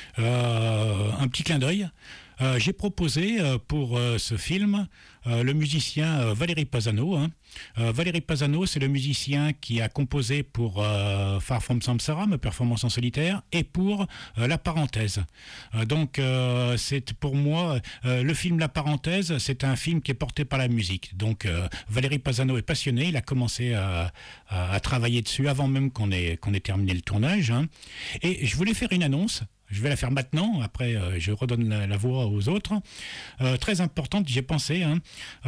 euh, un petit clin d'œil. Euh, j'ai proposé euh, pour euh, ce film euh, le musicien euh, Valérie Pasano. Hein. Euh, Valérie Pasano, c'est le musicien qui a composé pour euh, Far From Samsara, ma performance en solitaire, et pour euh, La Parenthèse. Euh, donc, euh, c'est pour moi, euh, le film La Parenthèse, c'est un film qui est porté par la musique. Donc, euh, Valérie Pasano est passionné. Il a commencé à, à, à travailler dessus avant même qu'on ait, qu'on ait terminé le tournage. Hein. Et je voulais faire une annonce. Je vais la faire maintenant, après euh, je redonne la, la voix aux autres. Euh, très importante, j'y ai pensé. Hein.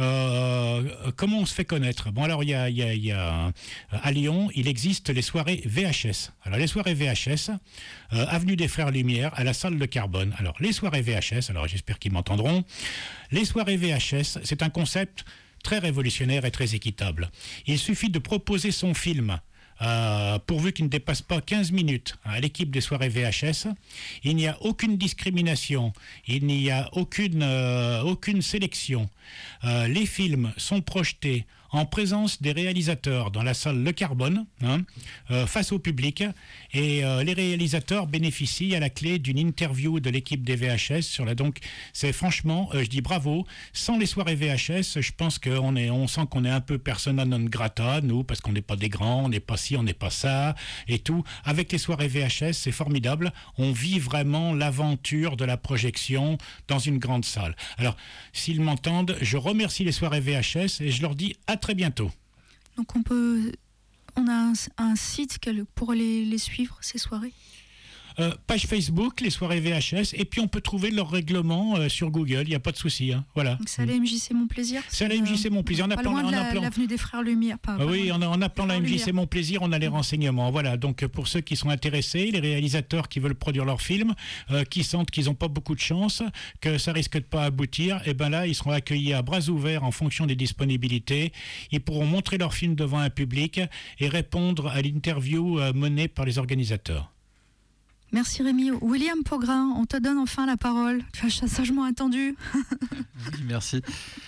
Euh, comment on se fait connaître ? Bon, alors, il y a, y a, y a, à Lyon, il existe les soirées V H S. Alors, les soirées V H S, euh, avenue des Frères Lumière, à la salle de Carbone. Alors, les soirées V H S, alors j'espère qu'ils m'entendront. Les soirées V H S, c'est un concept très révolutionnaire et très équitable. Il suffit de proposer son film. Euh, pourvu qu'il ne dépasse pas quinze minutes à l'équipe des soirées V H S, il n'y a aucune discrimination, il n'y a aucune, euh, aucune sélection. Euh, les films sont projetés en présence des réalisateurs dans la salle Le Carbone, hein, euh, face au public, et euh, les réalisateurs bénéficient à la clé d'une interview de l'équipe des V H S sur la. Donc, c'est franchement, euh, je dis bravo. Sans les soirées V H S, je pense qu'on est, on sent qu'on est un peu persona non grata, nous, parce qu'on n'est pas des grands, on n'est pas ci, on n'est pas ça, et tout. Avec les soirées V H S, c'est formidable. On vit vraiment l'aventure de la projection dans une grande salle. Alors, s'ils m'entendent, je remercie les soirées V H S et je leur dis à très bientôt. Donc on peut, on a un, un site pour les, les suivre, ces soirées. Euh, page Facebook, les soirées V H S, et puis on peut trouver leur règlement euh, sur Google, il n'y a pas de souci. Hein, voilà. Donc c'est à la M J C Mon Plaisir. C'est à la M J C Mon Plaisir. On pas appelant, loin de on la, appelant... l'avenue des Frères Lumière. Pas, ah pas oui, en, en appelant la M J C Mon Plaisir, on a les renseignements. Voilà, donc pour ceux qui sont intéressés, les réalisateurs qui veulent produire leur film, euh, qui sentent qu'ils n'ont pas beaucoup de chance, que ça risque de pas aboutir, et ben là, ils seront accueillis à bras ouverts en fonction des disponibilités. Ils pourront montrer leur film devant un public et répondre à l'interview euh, menée par les organisateurs. Merci Rémi. William Pogrin, on te donne enfin la parole. Tu as sagement attendu. Oui, merci.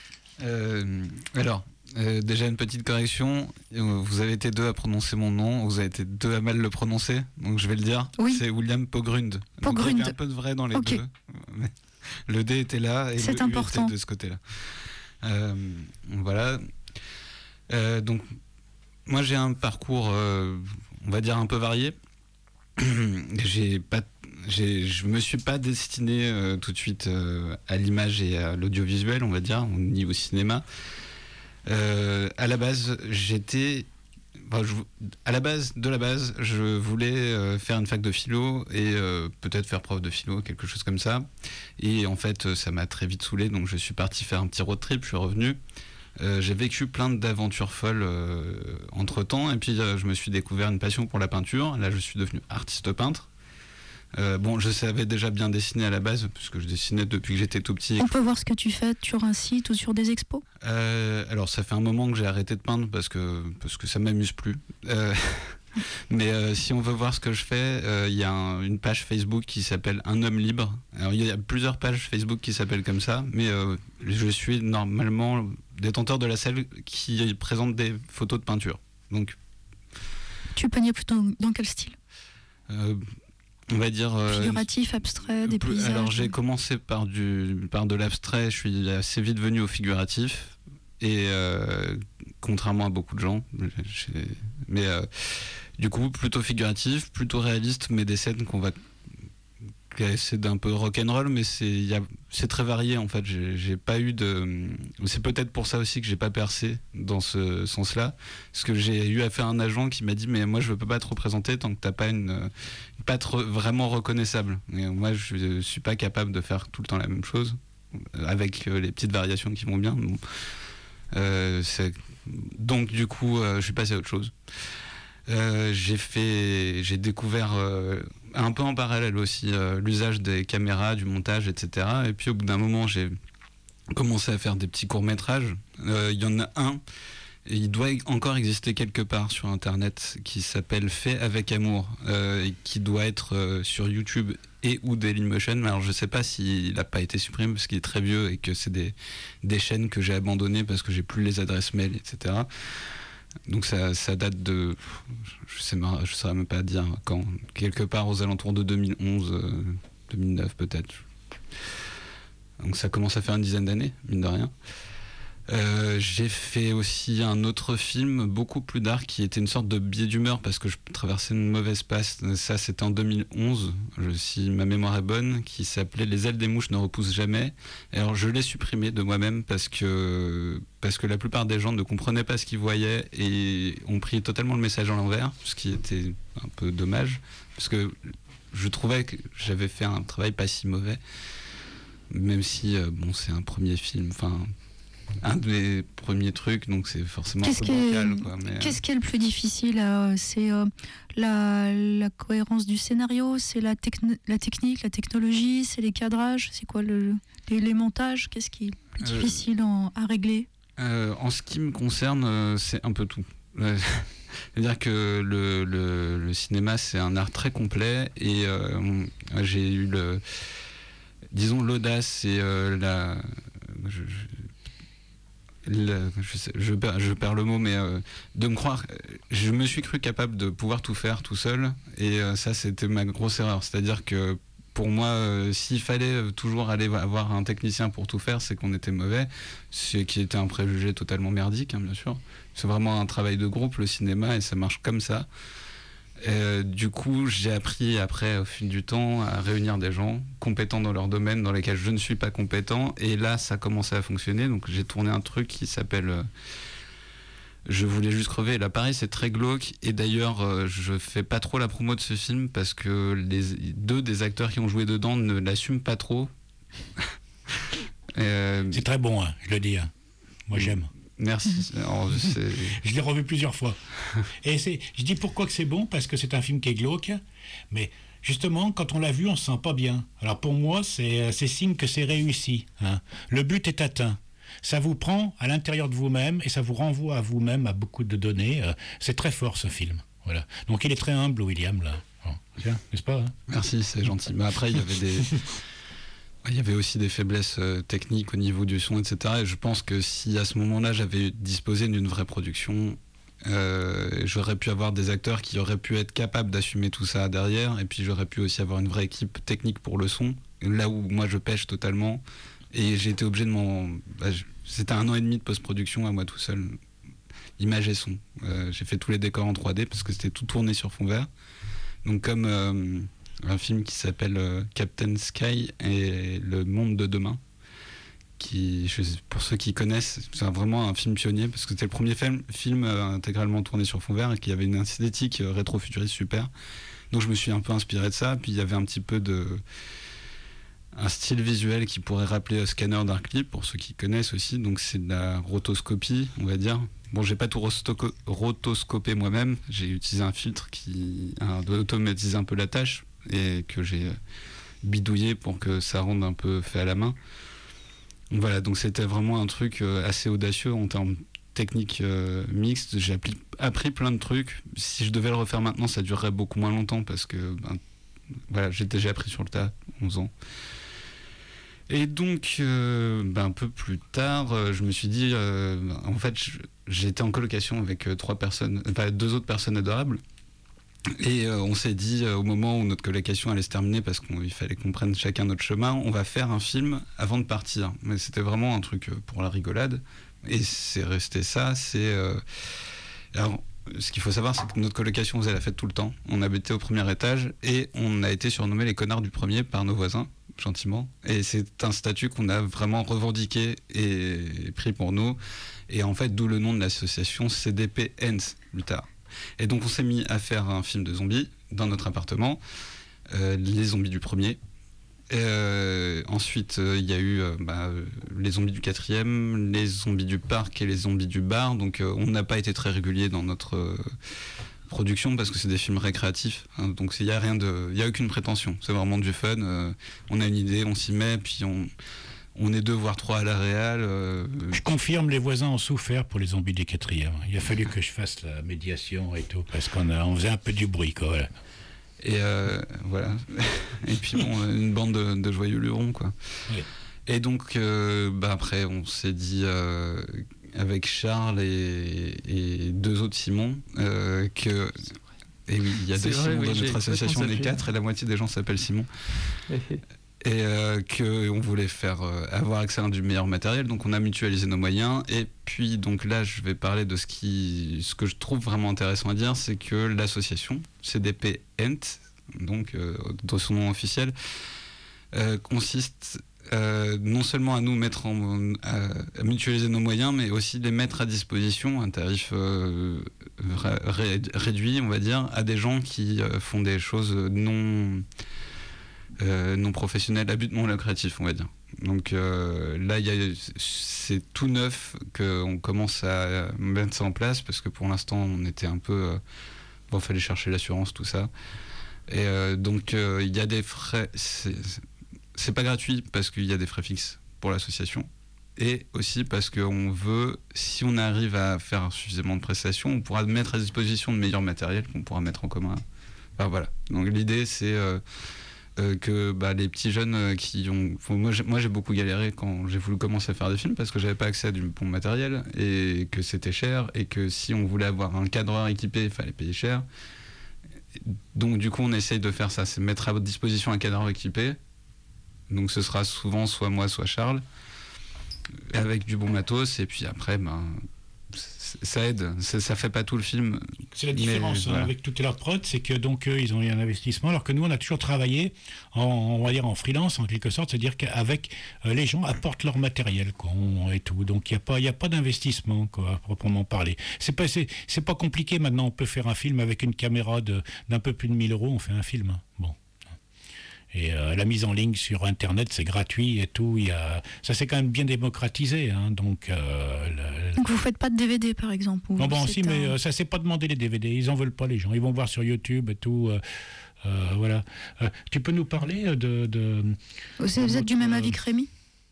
Euh, alors, euh, déjà une petite correction. Vous avez été deux à prononcer mon nom. Vous avez été deux à mal le prononcer. Donc je vais le dire. Oui. C'est William Pogrund. Pogrund. Donc il y avait un peu de vrai dans les okay. deux. Le D était là et c'est le U important. était de ce côté-là. Euh, voilà. Euh, donc, moi j'ai un parcours, euh, on va dire, un peu varié. j'ai pas, j'ai, je me suis pas destiné euh, tout de suite euh, à l'image et à l'audiovisuel, on va dire, ni au cinéma. Euh, à la base, j'étais, enfin, je, à la base de la base, je voulais euh, faire une fac de philo et euh, peut-être faire prof de philo, quelque chose comme ça. Et en fait, ça m'a très vite saoulé, donc je suis parti faire un petit road trip. Je suis revenu. Euh, j'ai vécu plein d'aventures folles euh, entre temps, et puis euh, je me suis découvert une passion pour la peinture. Là, je suis devenu artiste peintre. Euh, bon, je savais déjà bien dessiner à la base, puisque je dessinais depuis que j'étais tout petit. On peut voir ce que tu fais sur un site ou sur des expos ? euh, Alors, ça fait un moment que j'ai arrêté de peindre parce que, parce que ça m'amuse plus. Euh, mais euh, si on veut voir ce que je fais, il euh, y a un, une page Facebook qui s'appelle Un homme libre. Alors, il y a plusieurs pages Facebook qui s'appellent comme ça, mais euh, je suis normalement détenteur de la celle qui présente des photos de peinture. Donc, tu peignais plutôt dans quel style ? euh, On va dire euh, figuratif, abstrait, des paysages. Alors j'ai commencé par du par de l'abstrait, je suis assez vite venu au figuratif et euh, contrairement à beaucoup de gens, mais euh, du coup plutôt figuratif, plutôt réaliste, mais des scènes qu'on va c'est d'un peu rock'n'roll, mais c'est y a, c'est très varié en fait. J'ai, j'ai pas eu de. C'est peut-être pour ça aussi que j'ai pas percé dans ce sens-là, parce que j'ai eu affaire à un agent qui m'a dit mais moi je peux pas te représenter tant que t'as pas une, une patte re, vraiment reconnaissable. Et moi je suis pas capable de faire tout le temps la même chose avec les petites variations qui vont bien. Bon. Euh, c'est... Donc du coup euh, je suis passé à autre chose. Euh, j'ai fait, j'ai découvert euh, un peu en parallèle aussi euh, l'usage des caméras, du montage, et cetera. Et puis au bout d'un moment, j'ai commencé à faire des petits courts-métrages. Euh, il y en a un, et il doit encore exister quelque part sur Internet, qui s'appelle Fait avec amour, euh, et qui doit être euh, sur YouTube et ou Dailymotion. Alors je sais pas s'il n'a pas été supprimé parce qu'il est très vieux et que c'est des, des chaînes que j'ai abandonnées parce que j'ai plus les adresses mail, et cetera. Donc ça, ça date de, je sais, je saurais même pas dire quand, quelque part aux alentours de deux mille onze, euh, deux mille neuf peut-être. Donc ça commence à faire une dizaine d'années, mine de rien. Euh, j'ai fait aussi un autre film beaucoup plus dark qui était une sorte de biais d'humeur parce que je traversais une mauvaise passe. Ça c'était en deux mille onze, je, si ma mémoire est bonne, qui s'appelait Les ailes des mouches ne repoussent jamais. Alors je l'ai supprimé de moi-même parce que, parce que la plupart des gens ne comprenaient pas ce qu'ils voyaient et ont pris totalement le message à l'envers, ce qui était un peu dommage parce que je trouvais que j'avais fait un travail pas si mauvais, même si euh, bon c'est un premier film, enfin un des premiers trucs, donc c'est forcément qu'est-ce un peu bancal. Qui est, quoi, mais, qu'est-ce euh... qui est le plus difficile euh, C'est euh, la, la cohérence du scénario, c'est la, techn- la technique, la technologie, c'est les cadrages, c'est quoi le, les, les montages ? Qu'est-ce qui est le plus difficile euh, en, à régler ? euh, En ce qui me concerne, euh, c'est un peu tout. C'est-à-dire que le, le, le cinéma, c'est un art très complet et euh, j'ai eu le, disons l'audace et euh, la... Je, je, Le, je, sais, je, perds, je perds le mot, mais euh, de me croire, je me suis cru capable de pouvoir tout faire tout seul, et euh, ça c'était ma grosse erreur. C'est-à-dire que pour moi, euh, s'il fallait toujours aller avoir un technicien pour tout faire, c'est qu'on était mauvais, ce qui était un préjugé totalement merdique, hein, bien sûr. C'est vraiment un travail de groupe, le cinéma, et ça marche comme ça. Euh, du coup, j'ai appris après, au fil du temps, à réunir des gens compétents dans leur domaine dans lesquels je ne suis pas compétent. Et là, ça a commencé à fonctionner. Donc, j'ai tourné un truc qui s'appelle euh, Je voulais juste crever. Et là, pareil, c'est très glauque. Et d'ailleurs, euh, je fais pas trop la promo de ce film parce que les deux des acteurs qui ont joué dedans ne l'assument pas trop. euh, c'est très bon, hein, je le dis. Hein. Moi, j'aime. Merci. Alors, c'est... je l'ai revu plusieurs fois. Et c'est, je dis pourquoi que c'est bon, parce que c'est un film qui est glauque, mais justement, quand on l'a vu, on se sent pas bien. Alors pour moi, c'est, c'est signe que c'est réussi. Hein. Le but est atteint. Ça vous prend à l'intérieur de vous-même et ça vous renvoie à vous-même, à beaucoup de données. C'est très fort, ce film. Voilà. Donc il est très humble, William, là. Bon, tiens, n'est-ce pas, hein ? Merci, c'est gentil. Mais après, il y avait des... Il y avait aussi des faiblesses euh, techniques au niveau du son, et cetera. Et je pense que si à ce moment-là, j'avais disposé d'une vraie production, euh, j'aurais pu avoir des acteurs qui auraient pu être capables d'assumer tout ça derrière. Et puis j'aurais pu aussi avoir une vraie équipe technique pour le son. Là où moi, je pêche totalement. Et j'ai été obligé de m'en... Bah, je... C'était un an et demi de post-production à moi tout seul. Image et son. Euh, j'ai fait tous les décors en trois D parce que c'était tout tourné sur fond vert. Donc comme... Euh, un film qui s'appelle euh, Captain Sky et le monde de demain, qui, je, pour ceux qui connaissent, c'est vraiment un film pionnier parce que c'était le premier film, film euh, intégralement tourné sur fond vert et qui avait une esthétique euh, rétro-futuriste super. Donc je me suis un peu inspiré de ça. Puis il y avait un petit peu de un style visuel qui pourrait rappeler Scanner Dark Clip pour ceux qui connaissent aussi. Donc c'est de la rotoscopie, on va dire. Bon, j'ai pas tout rotoco- rotoscopé moi-même. J'ai utilisé un filtre qui a automatisé un peu la tâche. et que j'ai bidouillé pour que ça rende un peu fait à la main. Voilà, donc c'était vraiment un truc assez audacieux en termes techniques euh, mixtes. J'ai appris, appris plein de trucs. Si je devais le refaire maintenant, ça durerait beaucoup moins longtemps parce que ben, voilà, j'ai déjà appris sur le tas, onze ans. Et donc, euh, ben, un peu plus tard, euh, je me suis dit, euh, en fait, j'étais en colocation avec euh, trois personnes, enfin, deux autres personnes adorables. Et euh, on s'est dit, euh, au moment où notre colocation allait se terminer, parce qu'il fallait qu'on prenne chacun notre chemin, on va faire un film avant de partir. Mais c'était vraiment un truc pour la rigolade. Et c'est resté ça. C'est, euh... Alors, ce qu'il faut savoir, c'est que notre colocation faisait la fête tout le temps. On habitait au premier étage et on a été surnommés les connards du premier par nos voisins, gentiment. Et c'est un statut qu'on a vraiment revendiqué et pris pour nous. Et en fait, d'où le nom de l'association C D P Ends, plus tard. Et donc, on s'est mis à faire un film de zombies dans notre appartement, euh, les zombies du premier. Euh, ensuite, il euh, y a eu euh, bah, les zombies du quatrième, les zombies du parc et les zombies du bar. Donc, euh, on n'a pas été très régulier dans notre euh, production parce que c'est des films récréatifs. Hein, donc, il n'y a rien de, il y a aucune prétention. C'est vraiment du fun. Euh, on a une idée, on s'y met, puis on, on est deux voire trois à la réal. Euh, je confirme, les voisins ont souffert pour les zombies du quatrième. Il a fallu que je fasse la médiation et tout parce qu'on a, on faisait un peu du bruit, quoi. Voilà. Et euh, voilà. Et puis bon, une bande de, de joyeux lurons, quoi. Oui. Et donc, euh, bah après, on s'est dit euh, avec Charles et, et deux autres Simon euh, que. Et oui, il y a deux Simons oui, dans notre association, on est quatre et la moitié des gens s'appellent Simon. Et euh, qu'on voulait faire euh, avoir accès à du meilleur matériel, donc on a mutualisé nos moyens. Et puis donc là je vais parler de ce qui, ce que je trouve vraiment intéressant à dire, c'est que l'association C D P Ent, donc euh, de son nom officiel, euh, consiste euh, non seulement à nous mettre en, à, à mutualiser nos moyens, mais aussi les mettre à disposition à un tarif euh, ré, réduit, on va dire, à des gens qui euh, font des choses non Euh, non professionnel, à but non lucratif, on va dire. Donc euh, là, y a, c'est tout neuf qu'on commence à mettre ça en place parce que pour l'instant, on était un peu. Euh, bon, il fallait chercher l'assurance, tout ça. Et euh, donc, il euh, y a des frais. C'est, c'est pas gratuit parce qu'il y a des frais fixes pour l'association. Et aussi parce qu'on veut, si on arrive à faire suffisamment de prestations, on pourra mettre à disposition de meilleurs matériels qu'on pourra mettre en commun. Enfin voilà. Donc l'idée, c'est. Euh, Euh, que bah, les petits jeunes euh, qui ont... Moi j'ai, moi j'ai beaucoup galéré quand j'ai voulu commencer à faire des films parce que j'avais pas accès à du bon matériel et que c'était cher et que si on voulait avoir un cadreur équipé, il fallait payer cher. Donc du coup on essaye de faire ça, c'est mettre à disposition un cadreur équipé. Donc ce sera souvent soit moi, soit Charles, avec du bon matos et puis après... Ben, ça aide, ça, ça fait pas tout le film. C'est la différence mais, voilà. Avec toute leur prod, c'est que donc eux ils ont eu un investissement, alors que nous on a toujours travaillé en, on va dire en freelance en quelque sorte, c'est-à-dire qu'avec euh, les gens apportent leur matériel quoi, on, et tout, donc il y a pas il y a pas d'investissement quoi, à proprement parler. C'est pas c'est, c'est pas compliqué maintenant, on peut faire un film avec une caméra de d'un peu plus de mille euros, on fait un film. Bon. Et euh, la mise en ligne sur Internet, c'est gratuit et tout. Il y a... Ça s'est quand même bien démocratisé. Hein, donc, euh, le... donc, vous ne faites pas de D V D, par exemple ou non, bon, si, un... mais euh, ça ne s'est pas demandé les D V D. Ils n'en veulent pas, les gens. Ils vont voir sur YouTube et tout. Euh, euh, voilà. Euh, tu peux nous parler de... de vous êtes votre, du même avis que Rémi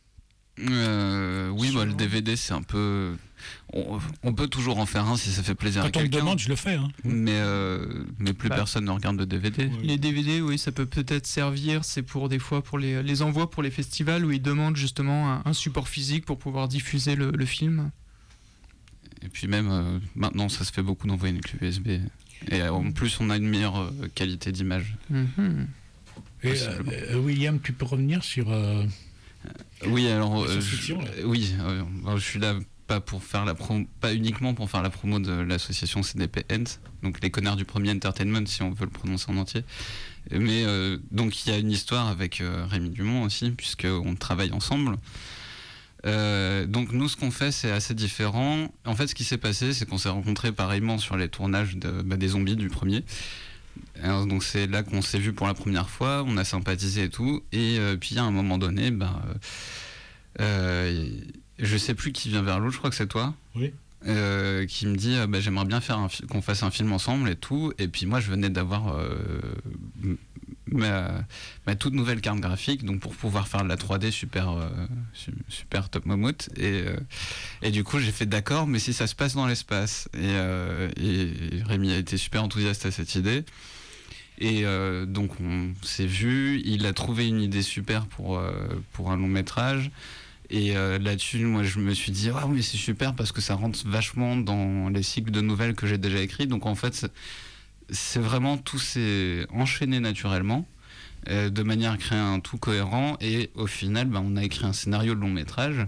euh, Oui, bah, le D V D, c'est un peu... On, on peut toujours en faire un si ça fait plaisir Quand à quelqu'un. Quand on me demande, je le fais. Hein. Mais, euh, mais plus bah, personne ne regarde de D V D. Oui. Les D V D, oui, ça peut peut-être servir. C'est pour des fois pour les, les envois pour les festivals où ils demandent justement un, un support physique pour pouvoir diffuser le, le film. Et puis même, euh, maintenant, ça se fait beaucoup d'envoyer une clé U S B. Et euh, en plus, on a une meilleure euh, qualité d'image. Mm-hmm. Et, euh, William, tu peux revenir sur... Euh, oui, alors... Euh, je, oui, euh, je suis là... pas pour faire la promo, pas uniquement pour faire la promo de l'association C D P Ent, donc les connards du premier entertainment si on veut le prononcer en entier. Mais euh, donc il y a une histoire avec euh, Rémi Dumont aussi puisque on travaille ensemble. Euh, donc nous ce qu'on fait c'est assez différent. En fait ce qui s'est passé c'est qu'on s'est rencontrés pareillement sur les tournages de, bah, des zombies du premier. Alors, donc c'est là qu'on s'est vu pour la première fois, on a sympathisé et tout, et euh, puis à un moment donné, bah, euh, je sais plus qui vient vers l'autre, je crois que c'est toi. Oui. Euh, qui me dit euh, bah, j'aimerais bien faire un fi- qu'on fasse un film ensemble et tout. Et puis moi je venais d'avoir euh, ma, ma toute nouvelle carte graphique, donc pour pouvoir faire de la trois D super, euh, super top mammouth. Et, euh, et du coup, j'ai fait d'accord, mais si ça se passe dans l'espace. Et, euh, et Rémi a été super enthousiaste à cette idée. Et euh, donc, on s'est vu. Il a trouvé une idée super pour, euh, pour un long métrage. Et euh, là-dessus, moi, je me suis dit, ah oui, mais c'est super parce que ça rentre vachement dans les cycles de nouvelles que j'ai déjà écrits. Donc, en fait, c'est, c'est vraiment tout s'est enchaîné naturellement, euh, de manière à créer un tout cohérent. Et au final, bah, on a écrit un scénario de long métrage.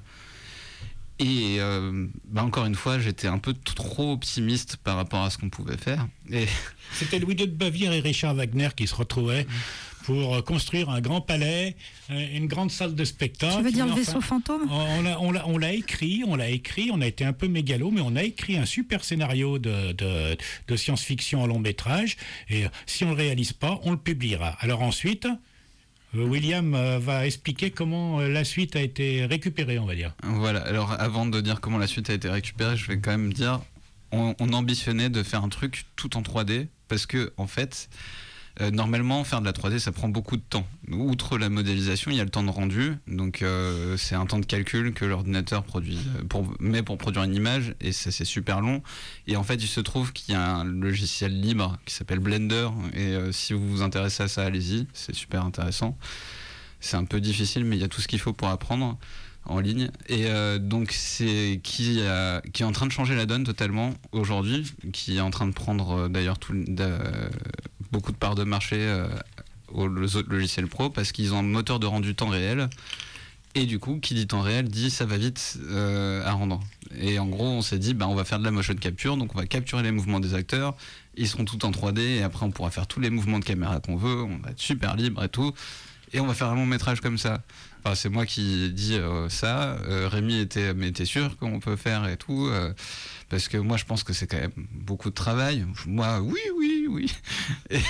Et euh, bah, encore une fois, j'étais un peu trop optimiste par rapport à ce qu'on pouvait faire. Et... C'était Louis de Bavière et Richard Wagner qui se retrouvaient pour construire un grand palais, une grande salle de spectacle. Tu veux dire mais le enfin, vaisseau fantôme ? on l'a, on, l'a, on l'a écrit, on l'a écrit, on a été un peu mégalo, mais on a écrit un super scénario de, de, de science-fiction en long métrage. Et si on ne le réalise pas, on le publiera. Alors ensuite, William va expliquer comment la suite a été récupérée, on va dire. Voilà, alors avant de dire comment la suite a été récupérée, je vais quand même dire, on, on ambitionnait de faire un truc tout en trois D, parce que en fait... Euh, normalement, faire de la trois D, ça prend beaucoup de temps. Outre la modélisation, il y a le temps de rendu. Donc, euh, c'est un temps de calcul que l'ordinateur produit, pour, met pour produire une image. Et ça, c'est super long. Et en fait, il se trouve qu'il y a un logiciel libre qui s'appelle Blender. Et euh, si vous vous intéressez à ça, allez-y. C'est super intéressant. C'est un peu difficile, mais il y a tout ce qu'il faut pour apprendre en ligne. Et euh, donc, c'est qui, a, qui est en train de changer la donne totalement aujourd'hui. Qui est en train de prendre, euh, d'ailleurs, tout... Euh, beaucoup de parts de marché euh, aux autres logiciels pro parce qu'ils ont un moteur de rendu temps réel et du coup qui dit temps réel dit ça va vite euh, à rendre, et en gros on s'est dit bah, on va faire de la motion capture, donc on va capturer les mouvements des acteurs, ils seront tout en trois D et après on pourra faire tous les mouvements de caméra qu'on veut, on va être super libre et tout, et on va faire un long métrage comme ça. Enfin, c'est moi qui dis euh, ça, euh, Rémi était, mais t'es sûr qu'on peut faire et tout, euh, parce que moi je pense que c'est quand même beaucoup de travail. Moi oui oui oui et,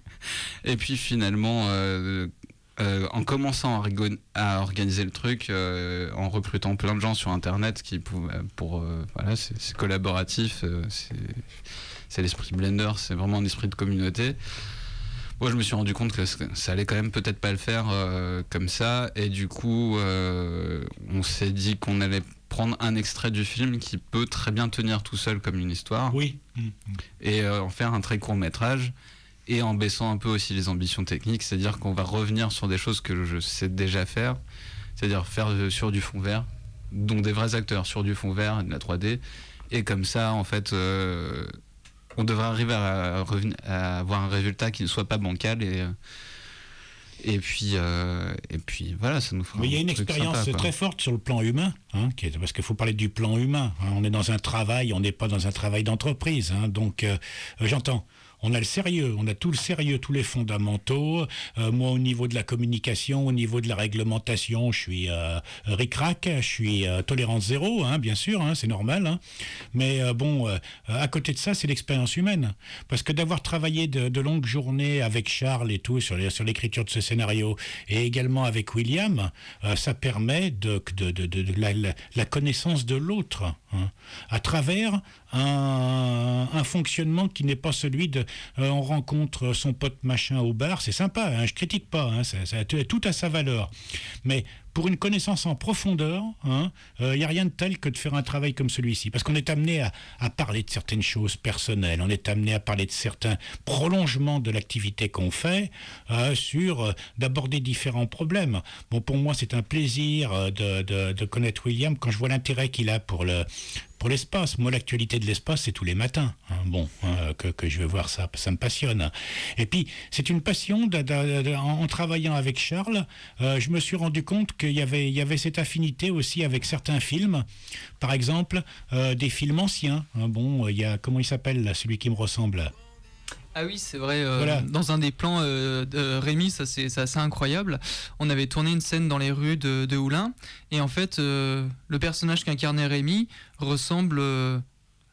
et puis finalement euh, euh, en commençant à, rigon- à organiser le truc, euh, en recrutant plein de gens sur internet qui pouvaient, pour euh, voilà, c'est, c'est collaboratif, euh, c'est, c'est l'esprit Blender, c'est vraiment un esprit de communauté. Moi, je me suis rendu compte que ça allait quand même peut-être pas le faire euh, comme ça, et du coup, euh, on s'est dit qu'on allait prendre un extrait du film qui peut très bien tenir tout seul comme une histoire, oui, et euh, en faire un très court métrage, et en baissant un peu aussi les ambitions techniques, c'est-à-dire qu'on va revenir sur des choses que je sais déjà faire, c'est-à-dire faire sur du fond vert, donc des vrais acteurs sur du fond vert, de la trois D, et comme ça, en fait. Euh, on devrait arriver à, reven- à avoir un résultat qui ne soit pas bancal, et, et, puis, euh, et puis voilà, ça nous fera. Mais il y a une expérience sympa, très forte sur le plan humain, hein, qui est, parce qu'il faut parler du plan humain. Hein, on est dans un travail, on n'est pas dans un travail d'entreprise. Hein, donc euh, j'entends. On a le sérieux, on a tout le sérieux, tous les fondamentaux. Euh, moi, au niveau de la communication, au niveau de la réglementation, je suis euh, ric-rac, je suis euh, tolérance zéro, hein, bien sûr, hein, c'est normal. Hein. Mais euh, bon, euh, à côté de ça, c'est l'expérience humaine. Parce que d'avoir travaillé de, de longues journées avec Charles et tout, sur, les, sur l'écriture de ce scénario, et également avec William, euh, ça permet de, de, de, de, de la, la, la connaissance de l'autre, hein, à travers un, un fonctionnement qui n'est pas celui de euh, on rencontre son pote machin au bar, c'est sympa, hein, je critique pas, hein, ça, ça a tout à sa valeur, mais pour une connaissance en profondeur, il hein, euh, n'y a rien de tel que de faire un travail comme celui-ci, parce qu'on est amené à, à parler de certaines choses personnelles, on est amené à parler de certains prolongements de l'activité qu'on fait, euh, sur euh, d'aborder différents problèmes. Bon, pour moi, c'est un plaisir euh, de, de, de connaître William quand je vois l'intérêt qu'il a pour le pour l'espace. Moi, l'actualité de l'espace, c'est tous les matins. Hein, bon, hein, que, que je vais voir ça, ça me passionne. Et puis, c'est une passion. De, de, de, en, en travaillant avec Charles, euh, je me suis rendu compte qu'il y avait, il y avait cette affinité aussi avec certains films. Par exemple, euh, des films anciens. Hein, bon, il y a, comment il s'appelle, là, celui qui me ressemble ? Ah oui, c'est vrai, euh, voilà. Dans un des plans euh, de Rémi, ça c'est, c'est assez incroyable, on avait tourné une scène dans les rues de, de Oulin, et en fait, euh, le personnage qu'incarnait Rémi ressemble euh,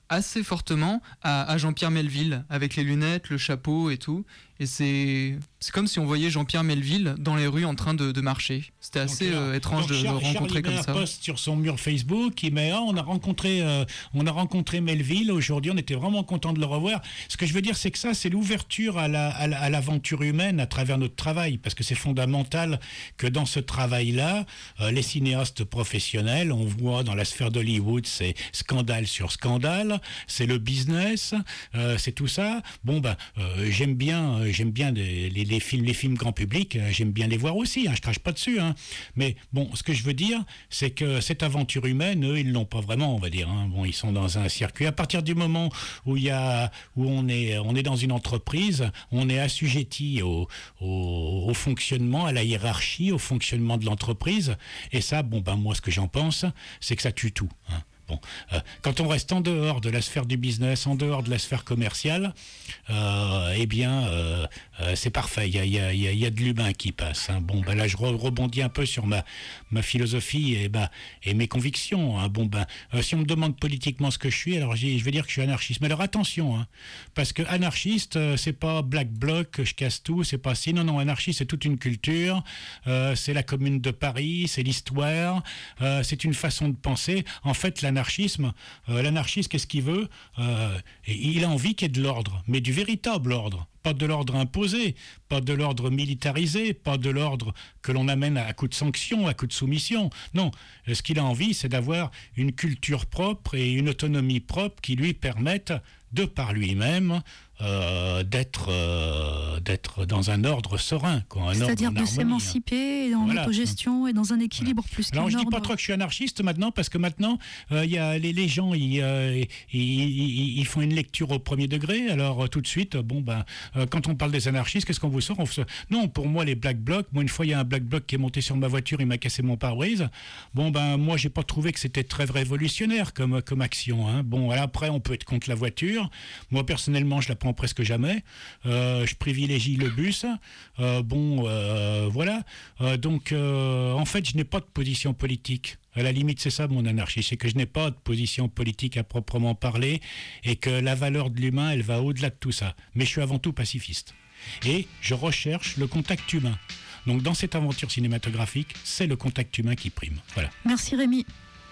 assez fortement à, à Jean-Pierre Melville, avec les lunettes, le chapeau et tout. Et c'est, c'est comme si on voyait Jean-Pierre Melville dans les rues en train de, de marcher. C'était assez donc, euh, étrange donc, de Charles, le rencontrer Charles, comme il met ça. un post sur son mur Facebook, il met ah, on a rencontré, euh, on a rencontré Melville aujourd'hui, on était vraiment content de le revoir. Ce que je veux dire, c'est que ça, c'est l'ouverture à, la, à, la, à l'aventure humaine à travers notre travail, parce que c'est fondamental que dans ce travail-là, euh, les cinéastes professionnels, on voit dans la sphère d'Hollywood, c'est scandale sur scandale, c'est le business, euh, c'est tout ça. Bon ben, euh, j'aime bien. Euh, J'aime bien les, les, les films, les films grand public, euh, j'aime bien les voir aussi, hein, je crache pas dessus. Hein. Mais bon, ce que je veux dire, c'est que cette aventure humaine, eux, ils l'ont pas vraiment, on va dire. Hein. Bon, ils sont dans un circuit. À partir du moment où il y a, où on est, on est dans une entreprise, on est assujetti au, au, au fonctionnement, à la hiérarchie, au fonctionnement de l'entreprise. Et ça, bon ben moi, ce que j'en pense, c'est que ça tue tout. Hein. Bon, euh, quand on reste en dehors de la sphère du business, en dehors de la sphère commerciale, euh, eh bien, euh, euh, c'est parfait. Il y a, y a, y a, y a de l'humain qui passe. Hein. Bon, ben là, je re- rebondis un peu sur ma, ma philosophie et, ben, et mes convictions. Hein. Bon, ben, euh, si on me demande politiquement ce que je suis, alors je vais dire que je suis anarchiste. Mais alors attention, hein, parce que anarchiste, euh, c'est pas Black Bloc, je casse tout, c'est pas si. Non, non, anarchiste, c'est toute une culture. Euh, c'est la Commune de Paris, c'est l'histoire, euh, c'est une façon de penser. En fait, l'anarchiste, L'anarchisme, euh, l'anarchiste, qu'est-ce qu'il veut euh, il a envie qu'il y ait de l'ordre, mais du véritable ordre. Pas de l'ordre imposé, pas de l'ordre militarisé, pas de l'ordre que l'on amène à coup de sanctions, à coup de soumission. Non, ce qu'il a envie, c'est d'avoir une culture propre et une autonomie propre qui lui permettent, de par lui-même, euh, d'être, euh, d'être dans un ordre serein. Quoi, un C'est-à-dire ordre de en harmonie, s'émanciper dans voilà. l'autogestion et dans un équilibre voilà. plus qu'un Alors je ordre. dis pas trop que je suis anarchiste maintenant, parce que maintenant, euh, y a les, les gens, ils, euh, ils, ils, ils font une lecture au premier degré. Alors euh, tout de suite, bon ben, euh, quand on parle des anarchistes, qu'est-ce qu'on vous sort on se... Non, pour moi, les Black Blocs, moi une fois, il y a un Black Bloc qui est monté sur ma voiture, il m'a cassé mon pare-brise. Bon ben, moi, j'ai pas trouvé que c'était très révolutionnaire comme, comme action. Hein. Bon, voilà, après, on peut être contre la voiture. Moi, personnellement, je la prends presque jamais. Euh, je privilégie le bus. Euh, bon, euh, voilà. Euh, donc, euh, en fait, je n'ai pas de position politique. À la limite, c'est ça mon anarchie, c'est que je n'ai pas de position politique à proprement parler et que la valeur de l'humain, elle va au-delà de tout ça. Mais je suis avant tout pacifiste. Et je recherche le contact humain. Donc, dans cette aventure cinématographique, c'est le contact humain qui prime. Voilà. Merci Rémi.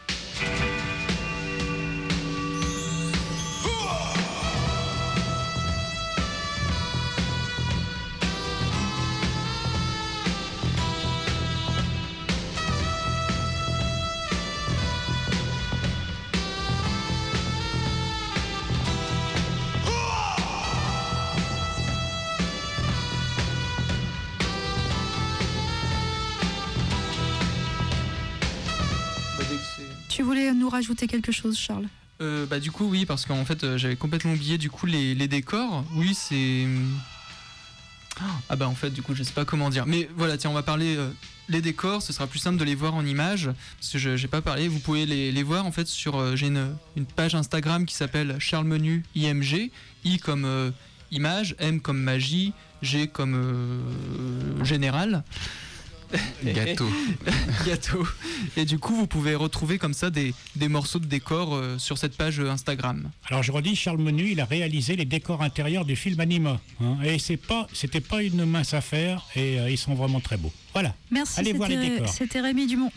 Tu voulais nous rajouter quelque chose, Charles ? euh, bah, Du coup, oui, parce qu'en fait, euh, j'avais complètement oublié du coup les, les décors. Oui, c'est... Ah bah en fait, du coup, je sais pas comment dire. Mais voilà, tiens, on va parler... Euh, les décors, ce sera plus simple de les voir en images, parce que je n'ai pas parlé. Vous pouvez les, les voir, en fait, sur... Euh, j'ai une, une page Instagram qui s'appelle Charles Menu I M G. I comme euh, image, M comme magie, G comme euh, général. Gâteau. Gâteau. Et du coup, vous pouvez retrouver comme ça des, des morceaux de décors euh, sur cette page Instagram. Alors je redis, Charles Menu, il a réalisé les décors intérieurs du film Anima. Hein, et c'est pas, c'était pas une mince affaire et euh, ils sont vraiment très beaux. Voilà. Merci, allez voir les décors. C'était Rémi Dumont.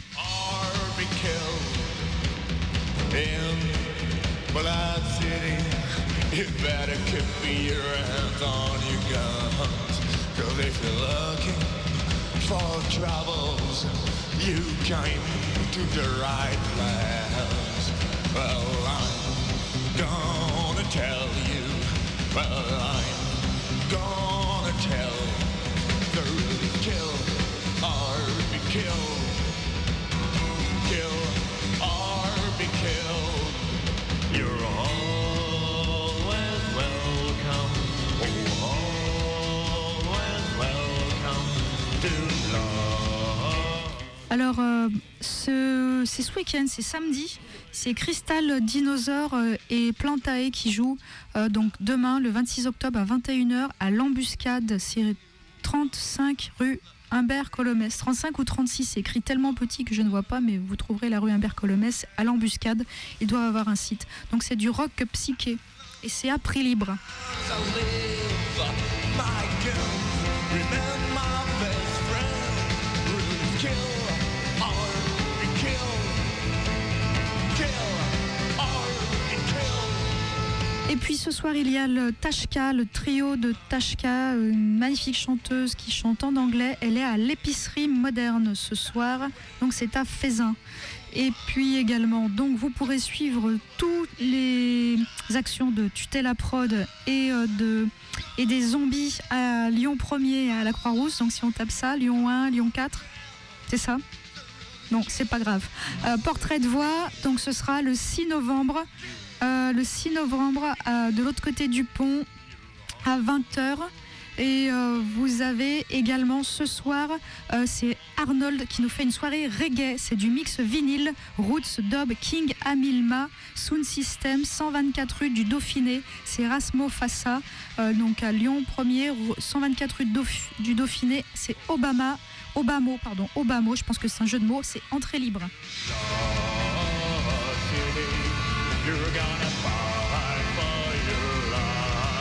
For troubles, you came to the right place. Well, I'm gonna tell you. Well, I'm gonna tell the really kill or be killed. Kill or be killed. You're always welcome. Oh, always welcome to. Alors, euh, ce, c'est ce week-end, c'est samedi. C'est Crystal Dinosaure euh, et Plantae qui jouent. Euh, donc demain, le vingt-six octobre à vingt et une heures, à l'Embuscade. C'est trente-cinq rue Humbert-Colomès, trente-cinq ou trente-six, c'est écrit tellement petit que je ne vois pas, mais vous trouverez la rue Humbert-Colomès à l'embuscade. Ils doivent avoir un site. Donc c'est du rock psyché et c'est à prix libre. Et puis ce soir, il y a le Tashka, le trio de Tashka, une magnifique chanteuse qui chante en anglais. Elle est à l'épicerie moderne ce soir, donc c'est à Faisin. Et puis également, donc vous pourrez suivre toutes les actions de Tutela Prod et, euh, de, et des zombies à Lyon premier et à la Croix-Rousse. Donc si on tape ça, Lyon un, Lyon quatre, c'est ça ? Non, c'est pas grave. Euh, portrait de voix, donc ce sera le six novembre. Euh, le six novembre, euh, de l'autre côté du pont, à vingt heures. Et euh, vous avez également ce soir, euh, c'est Arnold qui nous fait une soirée reggae. C'est du mix vinyle, Roots, Dub, King, Amilma, Sound System, cent vingt-quatre rue du Dauphiné. C'est Rasmo Fassa, euh, donc à Lyon premier, cent vingt-quatre rue du Dauphiné. C'est Obama, Obamo, pardon, Obamo, je pense que c'est un jeu de mots, c'est entrée libre. You're gonna fight for your life.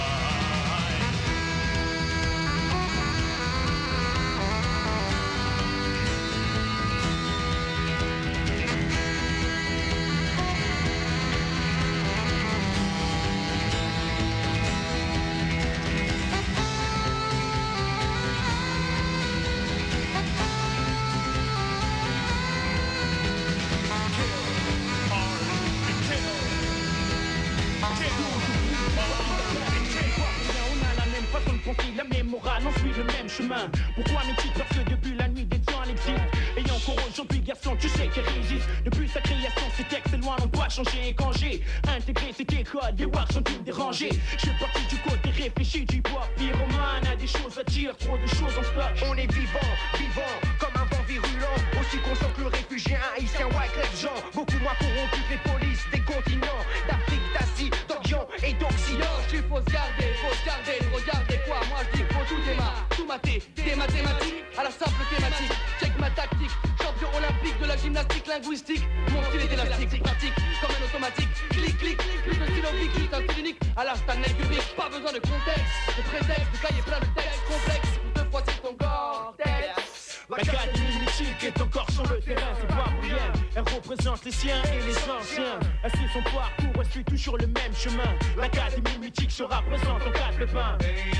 La même morale, on suit le même chemin. Pourquoi mes parce que depuis la nuit des temps l'exil. Et encore aujourd'hui, garçon, tu sais qu'elle résiste. Depuis sa création, ces textes loin n'ont pas changé. Et quand j'ai intégré ces codes, les wax sont tous dérangés. Je suis parti du côté réfléchi du pop. Pyromane a des choses à dire, trop de choses en stock. On est vivant, vivant, comme un vent virulent. Aussi conscient que le réfugié, un haïtien, Wyclef Jean. Beaucoup moins corrompus que les polices des continents. D'Afrique, d'Asie, d'Orient et d'Occident. Tu faut se garder, faut se garder, regardez quoi. Moi je dis faut tout démarrer, tout mater, des mathématiques à la simple thématique. Check ma tactique, champion olympique de la gymnastique linguistique. Mon style est élastique, pratique comme un automatique. Clic, clic, clic, plus de stylo bic, un style unique à la Stanley Kubrick. Pas besoin de contexte, de prétexte, de cahier plein de textes complexes. Deux fois c'est ton cortex. L'Académie mythique est encore sur le terrain, c'est pas pour rien. Elle représente les siens et les anciens. Elle suit son parcours, elle suit toujours le même chemin. L'Académie mythique se représente en quatre pépins.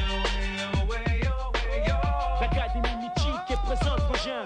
L'Académie mythique est présente, prochain.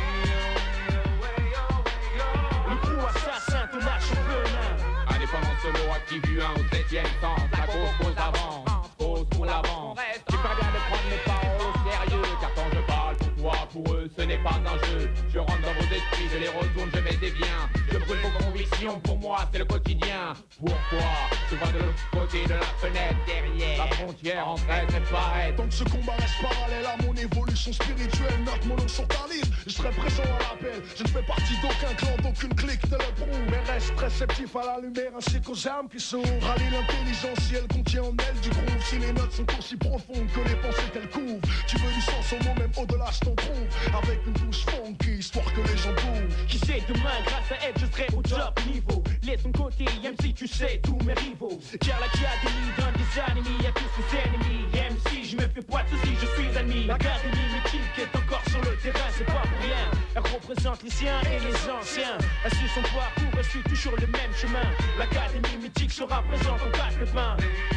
Le coup assassin te lâche au venin. Indépendant solo, active un au septième sens. La cause pose avant, pose pour l'avant. J'ai pas bien de prendre mes paroles au sérieux, car quand je parle pour toi, pour eux, ce n'est pas un jeu. Je rentre dans vos esprits, je les retourne, je mets des biens. Je brûle vos convictions, pour moi c'est le quotidien. Pourquoi je vois de l'autre côté de la fenêtre, derrière la frontière entre elles et paraît. Tant que ce combat reste parallèle à mon évolution spirituelle, note mon nom sur ta liste, je serai présent à l'appel. Je ne fais partie d'aucun clan, d'aucune clique, te le prouve. Mais reste réceptif à la lumière ainsi qu'aux âmes qui s'ouvrent. Rallie l'intelligence si elle contient en elle du groove. Si les notes sont aussi profondes que les pensées qu'elles couvrent. Tu veux du sens au mot, même au-delà je t'en trouve. Avec une touche funky, histoire que les gens bougent. Qui sait demain, grâce à elle, je serai au top niveau. Laisse ton côté, M C, tu sais, tous mes rivaux. Car l'Académie donne des ennemis à tous ses ennemis. M C, je me fais pas de soucis, je suis ennemi. L'Académie mythique est encore sur le terrain, c'est pas pour rien. Elle représente les siens et les anciens. Elle suit son parcours, elle suit toujours le même chemin. L'Académie mythique sera présente en quatre pépins.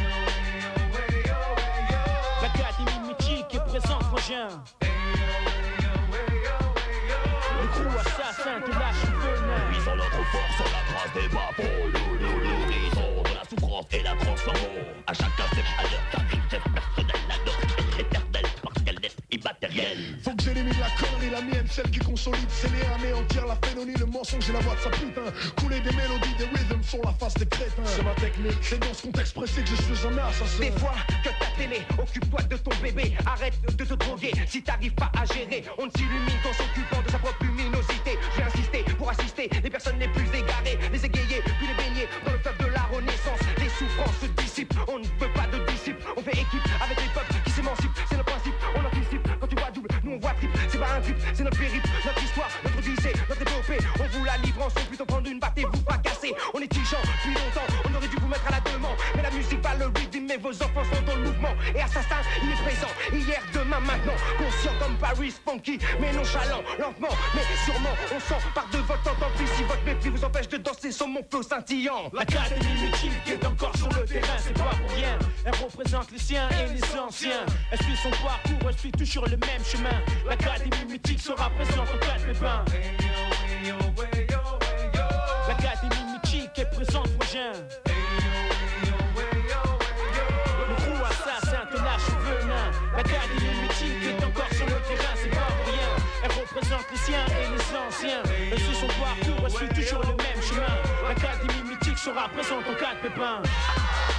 L'Académie mythique est présente, prochain. Le crew assassin te lâche le venin. Puissant notre force, sur la trace des bas-fonds. Louloulou, guérison de la souffrance et la transformons. À chacun ses valeurs, sa richesse personnelle. La nôtre est éternelle parce qu'elle est immatérielle. Faut que j'élimine la connerie, la mienne, celle qui consolide, sceller, anéantir la félonie, le mensonge et la voix de sa putain. Couler des mélodies, des rhythms sur la face des crétins. C'est ma technique, c'est dans ce contexte précis que je suis un assassin. Des fois que ta télé, occupe-toi de ton bébé. Arrête de te droguer si t'arrives pas à gérer. On ne s'illumine qu'en s'occupant de sa propre luminosité. Je vais insister pour assister les personnes les plus égarées, les égayer, puis les baigner dans le fleuve de la renaissance. Les souffrances se dissipent, on ne veut pas de disciples. On fait équipe avec les peuples qui s'émancipent, c'est le principe, on anticipe. Quand tu vois double, nous on voit triple. C'est pas un notre périple, notre histoire, notre lycée, notre épopée. On vous la livre ensemble, plutôt prendre une batte et vous fracasser. On est tigeant depuis longtemps, on aurait dû vous mettre à la demande. Mais la musique va le rythme et vos enfants sont dans le mouvement. Et Assassin, il est présent, hier, demain, maintenant. Conscient comme Paris, funky, mais nonchalant, lentement, mais sûrement. On sent par de votre entendue si votre mépris vous empêche de danser sur mon feu scintillant. L'Académie mythique est encore sur le terrain, c'est pas pour rien. Elle représente les siens et les anciens. Elle suit son parcours, elle suit toujours le même chemin. L'Académie mythique sera présente en cas de pépin. L'Académie mythique est présente, prochain. Le crew assassin, tenace, venin. L'Académie mythique est encore sur le terrain, c'est pas pour rien. Elle représente les siens et les anciens. Elle suit son parcours, elle suit toujours le même chemin. L'Académie mythique sera présente en cas de pépin.